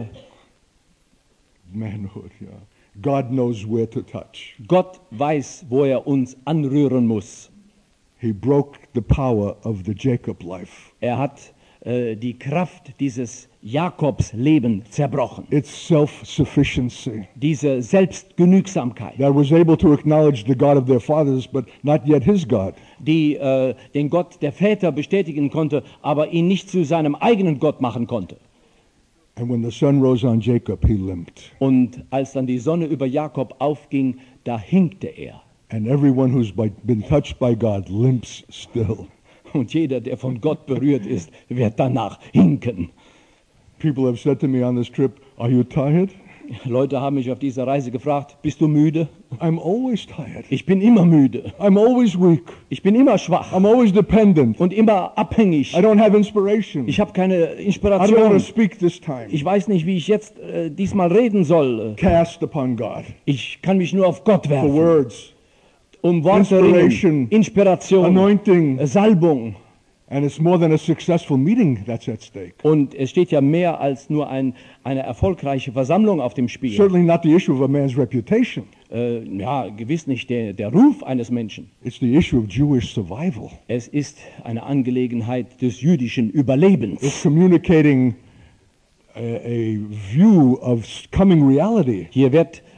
Manhood, yeah. God knows where to touch. Gott weiß, wo er uns anrühren muss. He broke the power of the Jacob life. Er hat äh, die Kraft dieses Jakobsleben zerbrochen. It's self-sufficiency Diese Selbstgenügsamkeit, that was able to acknowledge the God of their fathers, but not yet his God. die äh, den Gott der Väter bestätigen konnte, aber ihn nicht zu seinem eigenen Gott machen konnte. And when the sun rose on Jacob, he limped. Und als dann die Sonne über Jakob aufging, da hinkte er. And everyone who's by, been touched by God limps still. Und jeder, der von Gott berührt ist, wird danach hinken. People have said to me on this trip, "Are you tired?" Leute haben mich auf dieser Reise gefragt, bist du müde? I'm always tired. Ich bin immer müde. I'm always weak. Ich bin immer schwach I'm always dependent. und immer abhängig. I don't have inspiration. Ich habe keine I don't know how to Inspiration. speak this time. Ich weiß nicht, wie ich jetzt äh, diesmal reden soll. Cast upon God Ich kann mich nur auf Gott for werfen. words, Um Worte Inspiration, ringen, Inspiration, anointing, äh, Salbung. and it's more than a successful meeting that's at stake. Und es steht ja mehr als nur ein, eine erfolgreiche Versammlung auf dem Spiel. Certainly not the issue of a man's reputation. Äh, ja, gewiss nicht der, der Ruf eines Menschen. It's the issue of Jewish survival. Es ist eine Angelegenheit des jüdischen Überlebens. It's communicating a, a view of coming reality. Hier wird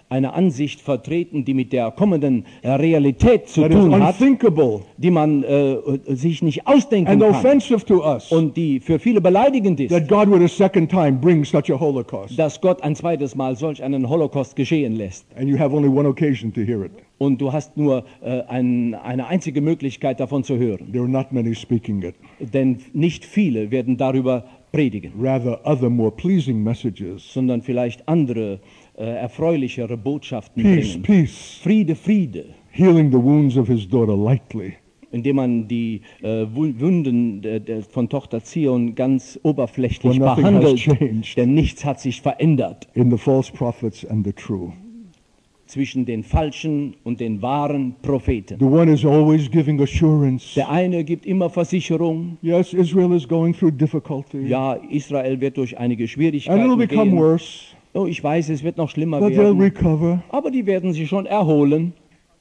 eine Ansicht vertreten, die mit der kommenden äh, Realität zu that is tun hat, unthinkable die man äh, sich nicht ausdenken and kann offensive to us, und die für viele beleidigend ist, that God would a second time bring such a Holocaust. dass Gott ein zweites Mal solch einen Holocaust geschehen lässt. And you have only one occasion to hear it. Und du hast nur äh, ein, eine einzige Möglichkeit davon zu hören. There are not many speaking it. Denn nicht viele werden darüber predigen, Rather, other more pleasing messages. sondern vielleicht andere, äh, erfreulichere Botschaften Peace, bringen. peace. Friede, Friede, Healing the wounds of his daughter lightly. indem man die äh, Wu- Wunden äh, der- von Tochter Zion ganz oberflächlich For nothing has behandelt, changed. denn nichts hat sich verändert In the false prophets and the true. zwischen den falschen und den wahren Propheten. The one is always giving assurance. Der eine gibt immer Versicherung, Yes, Israel is going through difficulty. ja, Israel wird durch einige And it'll Schwierigkeiten become gehen. worse. Oh, ich weiß, es wird noch schlimmer But they'll werden, recover. aber die werden sich schon erholen.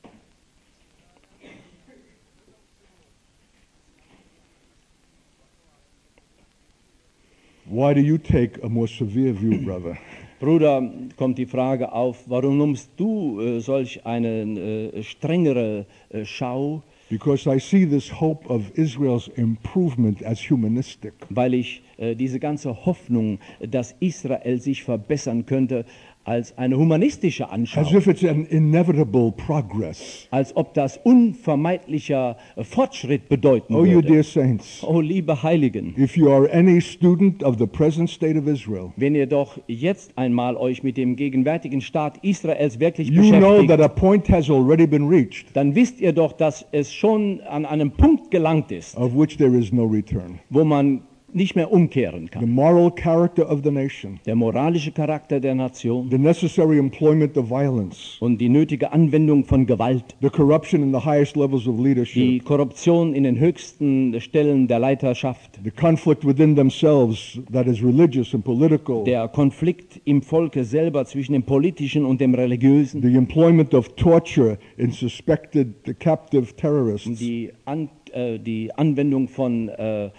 Why do you take a more severe view, brother? Bruder, kommt die Frage auf, warum nimmst du äh, solch eine äh, strengere äh, Schau? Because I see this hope of Israel's improvement as humanistic. Weil ich äh, diese ganze Hoffnung, dass Israel sich verbessern könnte, als eine humanistische As anschaue. if it's an inevitable progress. Als ob das unvermeidlicher äh, Fortschritt bedeuten Oh, you würde. dear saints, Oh, liebe Heiligen, if you are any student of the present state of Israel, wenn ihr doch jetzt einmal euch mit dem gegenwärtigen Staat Israels wirklich you know that beschäftigt, a point has already been reached dann wisst ihr doch, dass es schon an einem Punkt gelangt ist, of which there is no return. wo man nicht mehr umkehren The kann. moral character of the nation, Der moralische Charakter der Nation the necessary employment of violence, und die nötige Anwendung von Gewalt, the corruption in the highest levels of die leadership, Korruption in den höchsten Stellen der Leiterschaft, the conflict within themselves that is religious and political, der Konflikt im Volke selber zwischen dem Politischen und dem Religiösen, the employment of torture in suspected captive terrorists, die, An äh, die Anwendung von äh,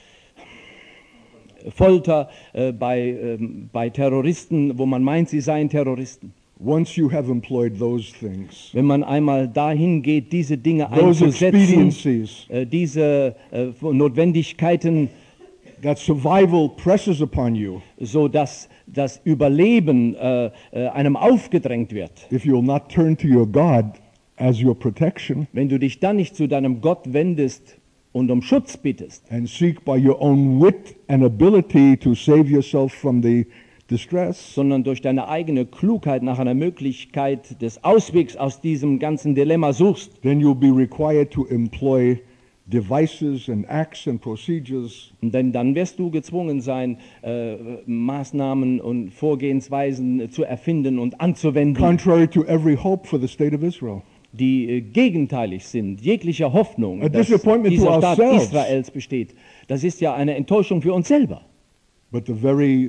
Folter äh, bei, ähm, bei Terroristen, wo man meint, sie seien Terroristen. once you have employed those things, Wenn man einmal dahin geht, diese Dinge those einzusetzen, expediencies, äh, diese äh, Notwendigkeiten, that survival presses upon you, so dass das Überleben äh, äh, einem aufgedrängt wird. if you will not turn to your God as your protection Wenn du dich dann nicht zu deinem Gott wendest und um Schutz bittest, and seek by your own wit and ability to save yourself from the distress, sondern durch deine eigene Klugheit nach einer Möglichkeit des Auswegs aus diesem ganzen Dilemma suchst, then you'll be required to employ devices and acts and procedures denn dann wirst du gezwungen sein, äh, Maßnahmen und Vorgehensweisen zu erfinden und anzuwenden, contrary to every hope for the state of Israel. die äh, gegenteilig sind, jeglicher Hoffnung, A dass disappointment to dieser Staat ourselves. Israels besteht. Das ist ja eine Enttäuschung für uns selber. But the very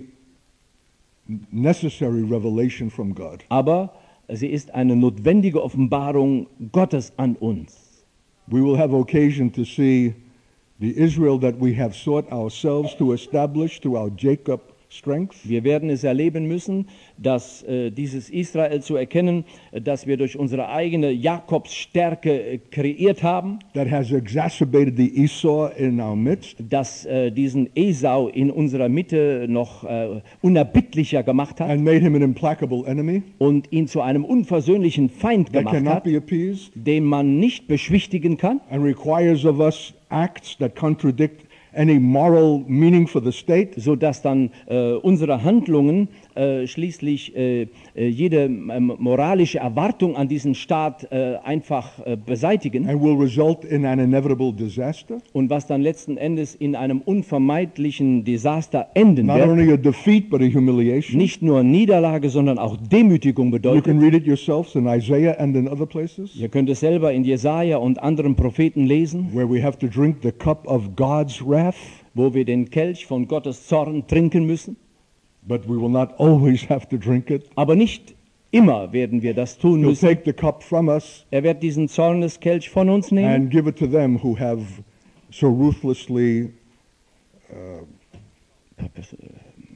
necessary revelation from God. Aber sie ist eine notwendige Offenbarung Gottes an uns. We will have occasion to see the Israel that we have sought ourselves to establish through our Jacob strength, Wir werden es erleben müssen, dass äh, dieses Israel zu erkennen, äh, dass wir durch unsere eigene Jakobsstärke äh, kreiert haben, that has exacerbated the Esau in our midst, dass äh, diesen Esau in unserer Mitte noch äh, unerbittlicher gemacht hat and made him an implacable enemy und ihn zu einem unversöhnlichen Feind that gemacht cannot hat, be appeased, den man nicht beschwichtigen kann and requires of us acts that contradict any moral meaning for the state, so dass dann äh, unsere Handlungen äh, schließlich äh, äh, jede ähm, moralische Erwartung an diesen Staat äh, einfach äh, beseitigen and will result in an inevitable disaster, und was dann letzten Endes in einem unvermeidlichen Desaster enden not wird. only a defeat but a humiliation. Nicht nur Niederlage, sondern auch Demütigung You bedeutet. can read it yourselves in Isaiah and in other places, Ihr könnt es selber in Jesaja und anderen Propheten lesen, where we have to drink the cup of God's wrath, wo wir den Kelch von Gottes Zorn trinken müssen. but we will not always have to drink it. Aber nicht immer werden wir das tun He'll müssen. take the cup from us Er wird diesen Zorneskelch von uns nehmen and give it to them who have so ruthlessly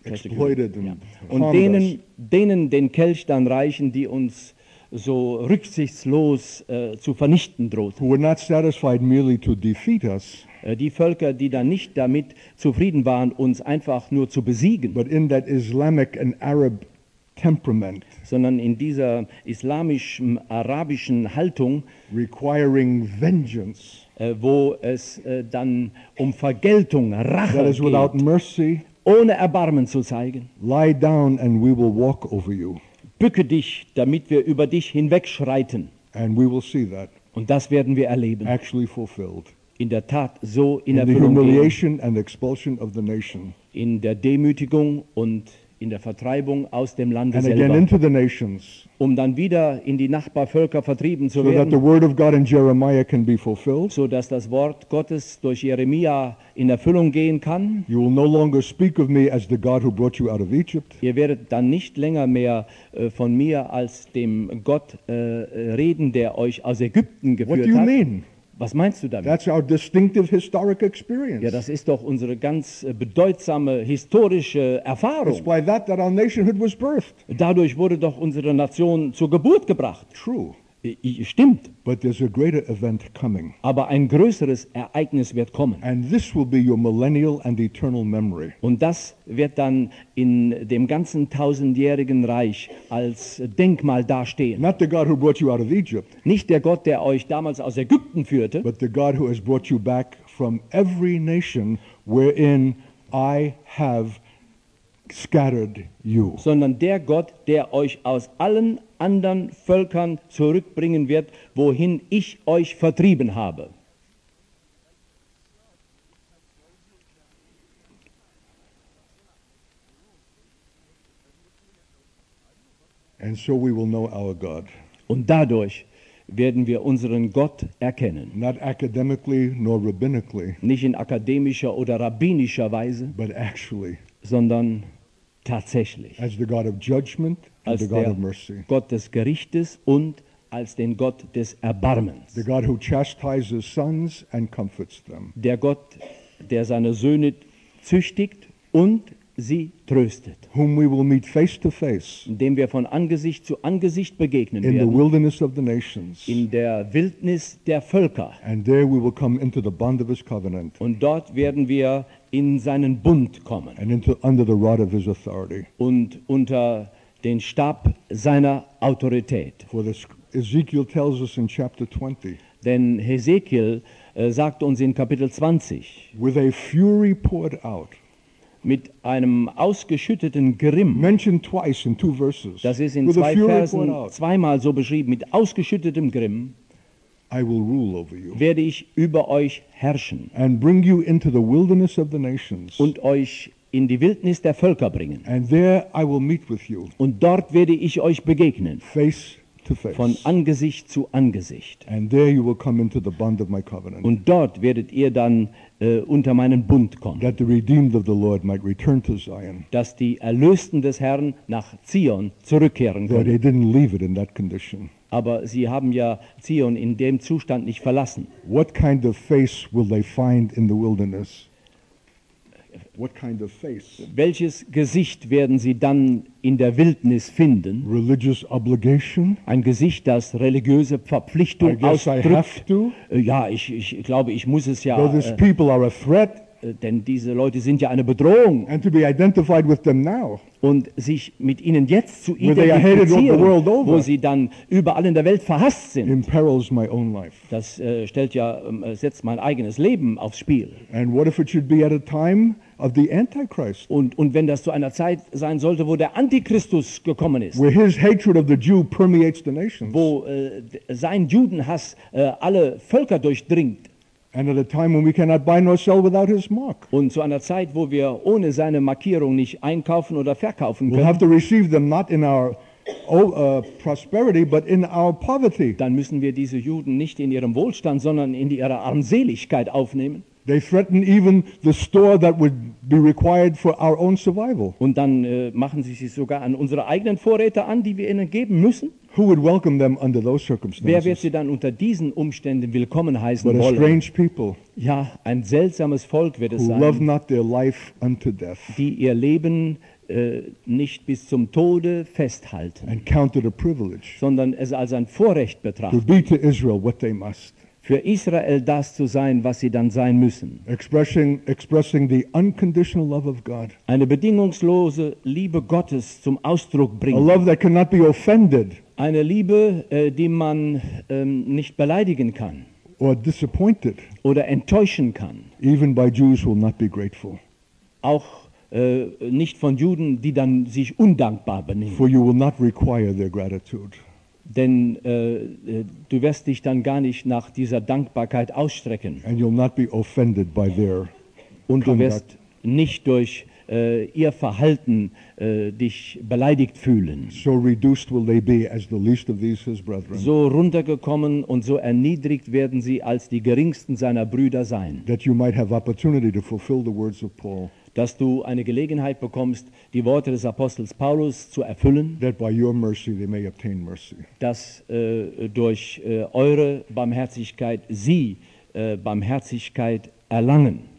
exploited and Ja. Und harmed us. denen, denen den Kelch dann reichen, die uns so rücksichtslos äh, zu vernichten drohten. Who were not satisfied merely to defeat us, Äh, die Völker, die dann nicht damit zufrieden waren, uns einfach nur zu besiegen, but in that Islamic and Arab temperament, sondern in dieser islamischen, arabischen Haltung, requiring vengeance äh, wo es äh, dann um Vergeltung, Rache that is without geht, mercy. ohne Erbarmen zu zeigen. Lie down and we will walk over you. Bücke dich, damit wir über dich hinwegschreiten. And we will see that Und das werden wir erleben. actually fulfilled. In der Tat so in In the Erfüllung gehen. humiliation and expulsion of the nation. In der Demütigung und in der Vertreibung aus dem Lande And again selber, into the nations, um dann wieder in die Nachbarvölker vertrieben zu so that the werden, word of God in Jeremiah can be fulfilled. so dass das Wort Gottes durch Jeremia in Erfüllung gehen kann. You will no longer speak of me as the God who brought you out of Egypt, Ihr werdet dann nicht länger mehr äh, von mir als dem Gott äh, reden, der euch aus Ägypten What do geführt you hat. mean? Was meinst du damit? That's our distinctive historic experience. Ja, das ist doch unsere ganz äh, bedeutsame historische It's Erfahrung. by that that our nationhood was birthed. Dadurch wurde doch unsere Nation zur Geburt gebracht. True. I- i- Stimmt, But there's a greater event coming. aber ein größeres Ereignis wird kommen. And this will be your millennial and eternal memory. Und das wird dann in dem ganzen tausendjährigen Reich als Denkmal dastehen. Not the God who brought you out of Egypt, Nicht der Gott, der euch damals aus Ägypten führte, but the God who has brought you back from every nation wherein I have scattered you. sondern der Gott, der euch aus allen anderen Völkern zurückbringen wird, wohin ich euch vertrieben habe. And so we will know our God. Und dadurch werden wir unseren Gott erkennen. Not academically nor rabbinically, Nicht in akademischer oder rabbinischer Weise, but actually sondern tatsächlich as the God of judgment and als the God der of mercy. Gott des Gerichtes und als den Gott des Erbarmens. The God who chastises sons and comforts them. Der Gott, der seine Söhne züchtigt und sie tröstet, Whom we will meet face to face indem wir von Angesicht zu Angesicht begegnen in the werden, wilderness of the nations. in der Wildnis der Völker. And there we will come into the bond of his covenant Und dort werden wir in seinen Bund kommen and into under the rod of his authority. und unter den Stab seiner Autorität. For this, Ezekiel tells us in chapter twenty, Denn Hesekiel äh, sagt uns in Kapitel zwanzig, with a fury poured out, mit einem ausgeschütteten Grimm, mentioned twice in two verses, das ist in with a zwei fury poured Versen out, zweimal so beschrieben, mit ausgeschüttetem Grimm I will rule over you werde ich über euch herrschen and bring you into the wilderness of the nations. und euch in die Wildnis der Völker bringen. And there I will meet with you Und dort werde ich euch begegnen, face to face. von Angesicht zu Angesicht. And there you will come into the bond of my covenant, Und dort werdet ihr dann äh, unter meinen Bund kommen, that the redeemed of the Lord might return to Zion, dass die Erlösten des Herrn nach Zion zurückkehren though they können. didn't leave it in that condition. Aber sie haben ja Zion in dem Zustand nicht verlassen. What kind of face will they find in the wilderness? What kind of face? Welches Gesicht werden sie dann in der Wildnis finden? Religious obligation? Ein Gesicht, das religiöse I Verpflichtung guess I have ausdrückt. to. Äh, Ja, ich, ich glaube, ich muss es ja, Though these äh, people are a threat, äh, denn diese Leute sind ja eine Bedrohung. and to be identified with them now. Und sich mit ihnen jetzt zu Where they are hated the identifizieren, world over. wo sie dann überall in der Welt verhasst sind, Imperils my own life. das äh, stellt ja, ähm, äh, setzt mein eigenes Leben aufs Spiel. And what if it should be at a time of the Antichrist, Und, und wenn das zu einer Zeit sein sollte, wo der Antichristus gekommen ist, where his hatred of the Jew permeates the nations, wo äh, d- sein Judenhass äh, alle Völker durchdringt, and at a time when we cannot buy nor sell without his mark? und zu einer Zeit, wo wir ohne seine Markierung nicht einkaufen oder verkaufen We'll have können, to receive them not in our oh, uh, prosperity, but in our poverty. dann müssen wir diese Juden nicht in ihrem Wohlstand, sondern in ihrer Armseligkeit aufnehmen. They threaten even the store that would be required for our own survival. Und dann äh, machen sie sich sogar an unsere eigenen Vorräte an, die wir ihnen geben müssen. Who would welcome them under those Wer wird circumstances? sie dann unter diesen Umständen willkommen heißen But a wollen? strange people Ja, ein seltsames Volk wird es who love sein, not their life unto death. die ihr Leben äh, nicht bis zum Tode festhalten, and count it a privilege sondern es als ein Vorrecht to betrachten, be to Israel what they must. für Israel das zu sein, was sie dann sein müssen. Expressing, expressing the unconditional love of God. Eine bedingungslose Liebe Gottes zum Ausdruck A bringen. love that cannot be offended Eine Liebe, äh, die man ähm, nicht beleidigen kann or disappointed, oder enttäuschen kann. even by Jews who will not be grateful. Auch äh, nicht von Juden, die dann sich undankbar benehmen. For you will not require their gratitude. Denn äh, äh, du wirst dich dann gar nicht nach dieser Dankbarkeit ausstrecken. And you'll not be offended by their Und du conduct. wirst nicht durch äh, ihr Verhalten äh, dich beleidigt fühlen. So reduced will they be as the least of these his brethren, So runtergekommen und so erniedrigt werden sie als die geringsten seiner Brüder sein, that you might have opportunity to fulfill the words of Paul, dass du eine Gelegenheit bekommst, die Worte des Apostels Paulus zu erfüllen, that by your mercy they may obtain mercy. dass äh, durch äh, eure Barmherzigkeit sie äh, Barmherzigkeit erlangen.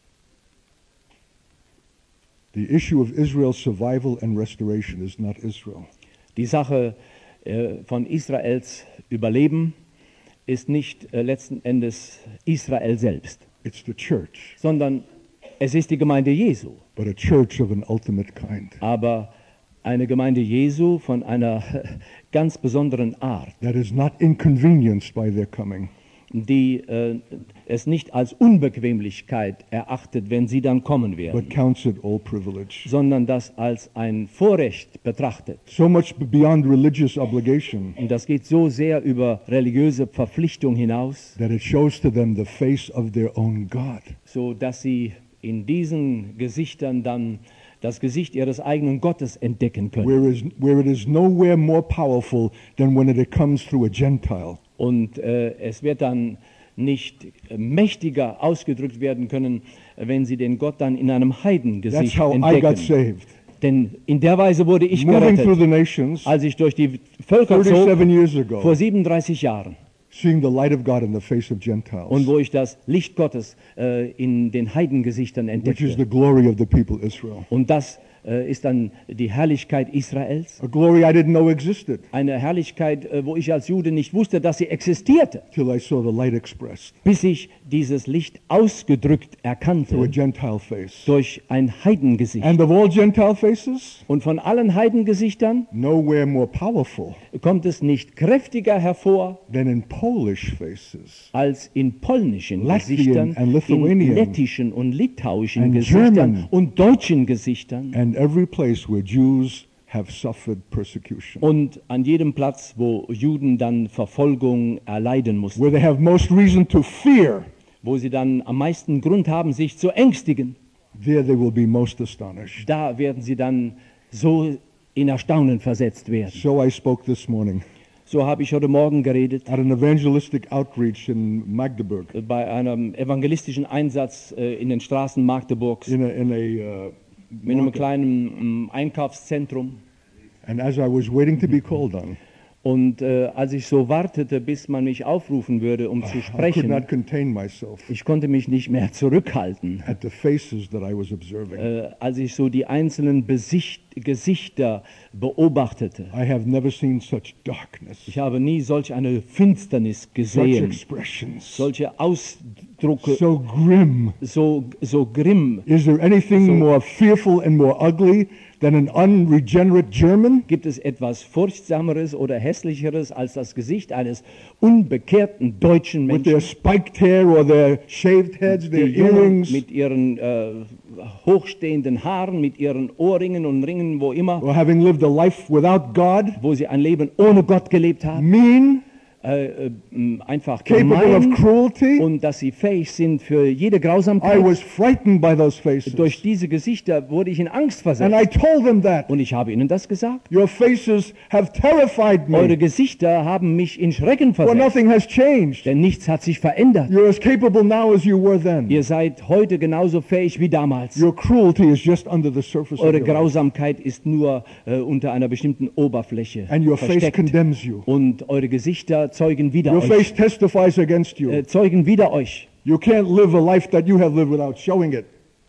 The issue of Israel's survival and restoration is not Israel. Die Sache äh, von Israels Überleben ist nicht äh, letzten Endes Israel selbst, It's the church, sondern es ist die Gemeinde Jesu. but a church of an ultimate kind Aber eine Gemeinde Jesu von einer ganz besonderen Art, that is not inconvenienced by their coming, die äh, es nicht als Unbequemlichkeit erachtet, wenn sie dann kommen werden, but counts it all privilege. sondern das als ein Vorrecht betrachtet. So much beyond religious obligation Und das geht so sehr über religiöse Verpflichtung hinaus, that it shows to them the face of their own God. so dass sie in diesen Gesichtern dann das Gesicht ihres eigenen Gottes entdecken können. Where, is, where it is nowhere more powerful than when it comes through a Gentile. Und äh, es wird dann nicht äh, mächtiger ausgedrückt werden können, äh, wenn sie den Gott dann in einem That's Heidengesicht how I got entdecken. saved. Denn in der Weise wurde ich Moving through gerettet, the nations als ich durch die Völker zog thirty-seven years vor ago, siebenunddreißig Jahren. seeing the light of God in the face of Und Gentiles, wo ich das Licht Gottes äh, in den Heidengesichtern which is entdeckte. the glory of the people Israel. Und das äh, ist dann die Herrlichkeit Israels. A glory I didn't know existed Eine Herrlichkeit, äh, wo ich als Jude nicht wusste, dass sie existierte, till I saw the light expressed bis ich dieses Licht ausgedrückt through a erkannte Gentile face. durch ein Heidengesicht. And of all Gentile faces, Und von allen Heidengesichtern nowhere more powerful kommt es nicht kräftiger hervor than in Polish faces, als in polnischen Latvian Gesichtern, and in Lithuanian lettischen und litauischen and Gesichtern German. und deutschen Gesichtern and every place where Jews have suffered persecution, und an jedem Platz, wo Juden dann Verfolgung erleiden mussten, where they have most reason to fear, wo sie dann am meisten Grund haben, sich zu ängstigen. there they will be most astonished. Da werden sie dann so in Erstaunen versetzt werden. So I spoke this morning So habe ich heute Morgen geredet at an evangelistic outreach in Magdeburg, bei einem evangelistischen Einsatz äh, in den Straßen Magdeburgs in a, in a uh, mit einem market. kleinen ähm, Einkaufszentrum. And as I was waiting to be called on, Und äh, als ich so wartete, bis man mich aufrufen würde, um zu I could sprechen, not contain myself ich konnte mich nicht mehr zurückhalten. at the faces that I was observing. Äh, als ich so die einzelnen Besicht Gesichter beobachtete. I have never seen such darkness, Ich habe nie solch eine Finsternis such gesehen, expressions, solche Ausdrucke, so grim. so, so grimm. Is there anything So- more fearful and more ugly than an unregenerate German? Gibt es etwas Furchtsameres oder Hässlicheres als das Gesicht eines unbekehrten deutschen With their Menschen, spiked hair or their shaved heads, their die Jungen earrings, mit ihren äh, hochstehenden Haaren, mit ihren Ohrringen und Ringen, wo immer, or having lived a life without God, wo sie ein Leben ohne Gott gelebt haben, mean, äh, äh, m, einfach capable of gemein cruelty? und dass sie fähig sind für jede I Grausamkeit. was frightened by those faces. Durch diese Gesichter wurde ich in Angst And versetzt. I told them that. Und ich habe ihnen das gesagt. Your faces have terrified Eure me. Gesichter haben mich in Schrecken Well, versetzt. nothing has changed. Denn nichts hat sich verändert. You're as capable now as you were then. Ihr seid heute genauso fähig wie damals. Your cruelty is just under the surface of Eure your life. Grausamkeit ist nur äh, unter einer bestimmten Oberfläche And your face versteckt. condemns you. Und eure Gesichter zeugen wider Your euch. face testifies against you. Äh, zeugen wider euch. You can't live a life that you have lived without showing it.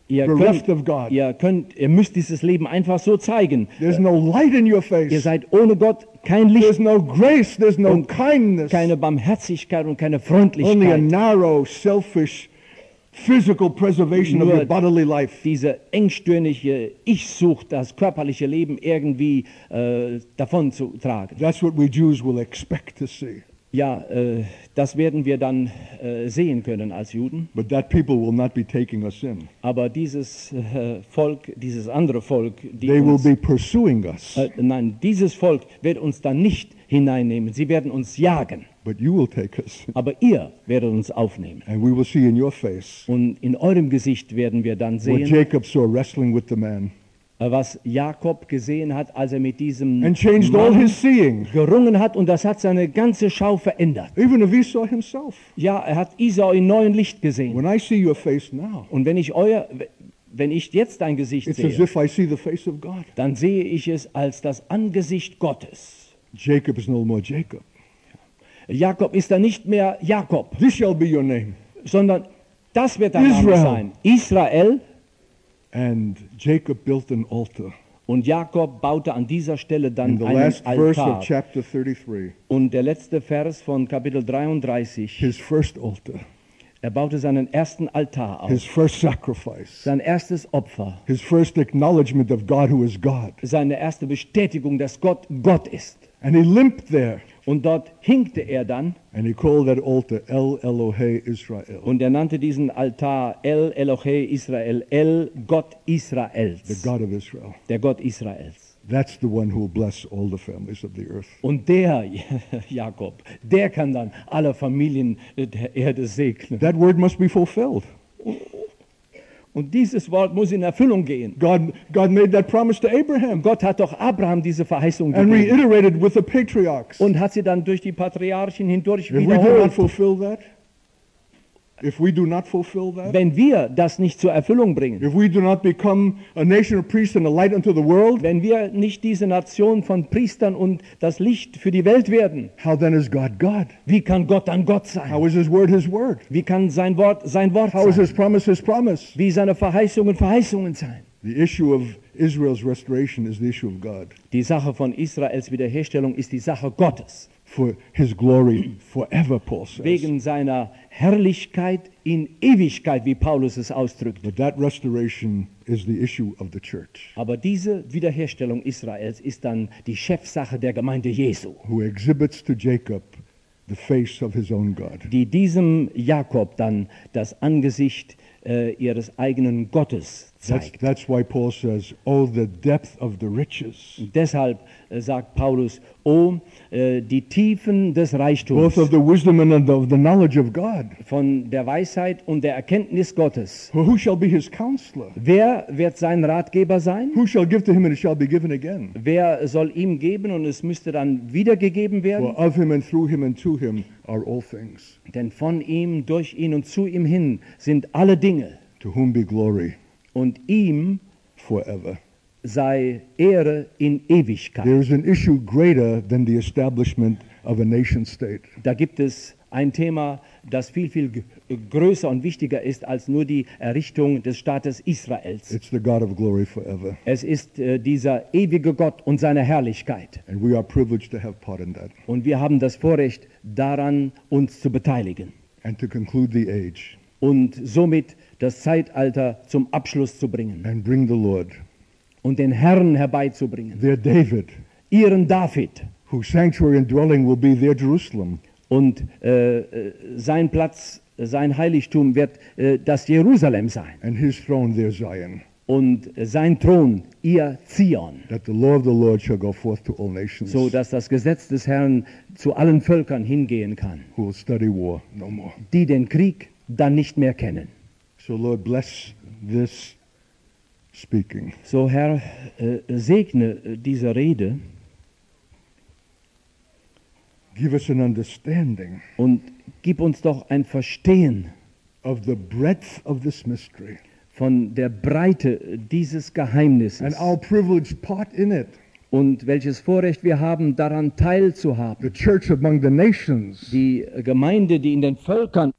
Ihr bereft könnt, of God. ihr könnt, ihr müsst dieses Leben einfach so zeigen. There's no light in your Ihr face. seid ohne Gott kein There's Licht, no grace. There's no Und kindness. keine Barmherzigkeit und keine Only a Freundlichkeit. narrow, selfish, physical preservation of Nur your bodily life. Diese engstirnige Ich-Sucht, das körperliche Leben irgendwie äh, davon zu tragen. That's what we Jews will expect to see. Ja, äh, das werden wir dann äh, sehen können als Juden. But that people will not be taking us in. Aber dieses äh, Volk, dieses andere Volk, die They will uns, be pursuing us. äh, nein, dieses Volk wird uns dann nicht hineinnehmen. Sie werden uns jagen. But you will take us. Aber ihr werdet uns aufnehmen. And we will see in your face Und in eurem Gesicht werden wir dann what sehen, Jacob saw wrestling with the man. äh, was Jakob gesehen hat, als er mit diesem And changed all Mann his seeing. gerungen hat. Und das hat seine ganze Schau verändert. Even of Esau himself. Ja, er hat Esau in neuem Licht gesehen. When I see your face now, Und wenn ich euer, wenn ich jetzt dein Gesicht it's as sehe, if I see the face of God. dann sehe ich es als das Angesicht Gottes. Jacob is no more Jacob. Jakob ist dann nicht mehr Jakob, This shall be your name. sondern das wird dein Name Israel. sein. Israel. And Jacob built an altar. Und Jakob baute an dieser Stelle In dann the einen last verse of Altar. chapter thirty-three, Und der letzte Vers von Kapitel dreiunddreißig, his first altar, er baute seinen ersten Altar auf, his first sacrifice, sein erstes Opfer, his first acknowledgement of God who is God. seine erste Bestätigung, dass Gott Gott ist. And he limped there. Und dort hinkte er dann And he called that altar El Elohe Israel, und er nannte diesen Altar El Elohe Israel, El Gott the Israels, God of Israel. der Gott Israels. That's the one who will bless all the families of the earth. Und der, Jakob, der kann dann alle Familien der Erde segnen. That word must be fulfilled. Und dieses Wort muss in Erfüllung gehen. God, God made that promise to Abraham Gott hat doch Abraham diese Verheißung and gegeben reiterated with the patriarchs. und hat sie dann durch die Patriarchen hindurch If we do not wiederholt. fulfill that, if we do not fulfill that, Wenn wir das nicht zur Erfüllung bringen, if we do not become a nation of priests and a light unto the world, wenn wir nicht diese Nation von Priestern und das Licht für die Welt werden, how then is God God? wie kann Gott dann Gott How sein? is His word His word? Wie kann sein Wort sein Wort How is sein? His promise His promise? Wie seine Verheißungen Verheißungen sein? The issue of Israel's restoration is the issue of God. Die Sache von Israels Wiederherstellung ist die Sache Gottes. For His glory forever, Paul says. Wegen seiner Herrlichkeit in Ewigkeit, wie Paulus es ausdrückt. But that restoration is the issue of the church, Aber diese Wiederherstellung Israels ist dann die Chefsache der Gemeinde Jesu, who exhibits to Jacob the face of his own God. die diesem Jakob dann das Angesicht äh, ihres eigenen Gottes That's, zeigt. that's why Paul says, oh, the depth of the riches, Und deshalb äh, sagt Paulus, oh, äh, die Tiefen des both Reichtums, of the wisdom and of the knowledge of God. von der Weisheit und der Erkenntnis Gottes. For who shall be his counselor? Wer wird sein Ratgeber sein? Who shall give to him and it shall be given again? Wer soll ihm geben und es müsste dann wiedergegeben werden? For of him and through him and to him are all things. Denn von ihm, durch ihn und zu ihm hin sind alle Dinge. To whom be glory Und ihm forever. sei Ehre in Ewigkeit. There is an issue greater than the establishment of a nation state. Da gibt es ein Thema, das viel, viel g- größer und wichtiger ist als nur die Errichtung des Staates Israels. It's the God of glory forever. Es ist äh, dieser ewige Gott und seine Herrlichkeit. And we are privileged to have part in that Und wir haben das Vorrecht, daran uns zu beteiligen. and to conclude the age Und somit das Zeitalter zum Abschluss zu bringen and bring the Lord, und den Herrn herbeizubringen. their David, Ihren David. whose sanctuary and dwelling will be their Jerusalem, Und äh, äh, sein Platz, sein Heiligtum wird äh, das Jerusalem sein. and his throne their Zion, Und äh, sein Thron, ihr Zion. that the law of the Lord shall go forth to all nations, So dass das Gesetz des Herrn zu allen Völkern hingehen kann, who will study war no more. die den Krieg dann nicht mehr kennen. So Lord, bless this speaking. So Herr, äh, segne äh, diese Rede Give us an understanding und gib uns doch ein Verstehen of the breadth of this mystery von der Breite dieses Geheimnisses and our privileged part in it. und welches Vorrecht wir haben, daran teilzuhaben. The church among the nations Die Gemeinde, die in den Völkern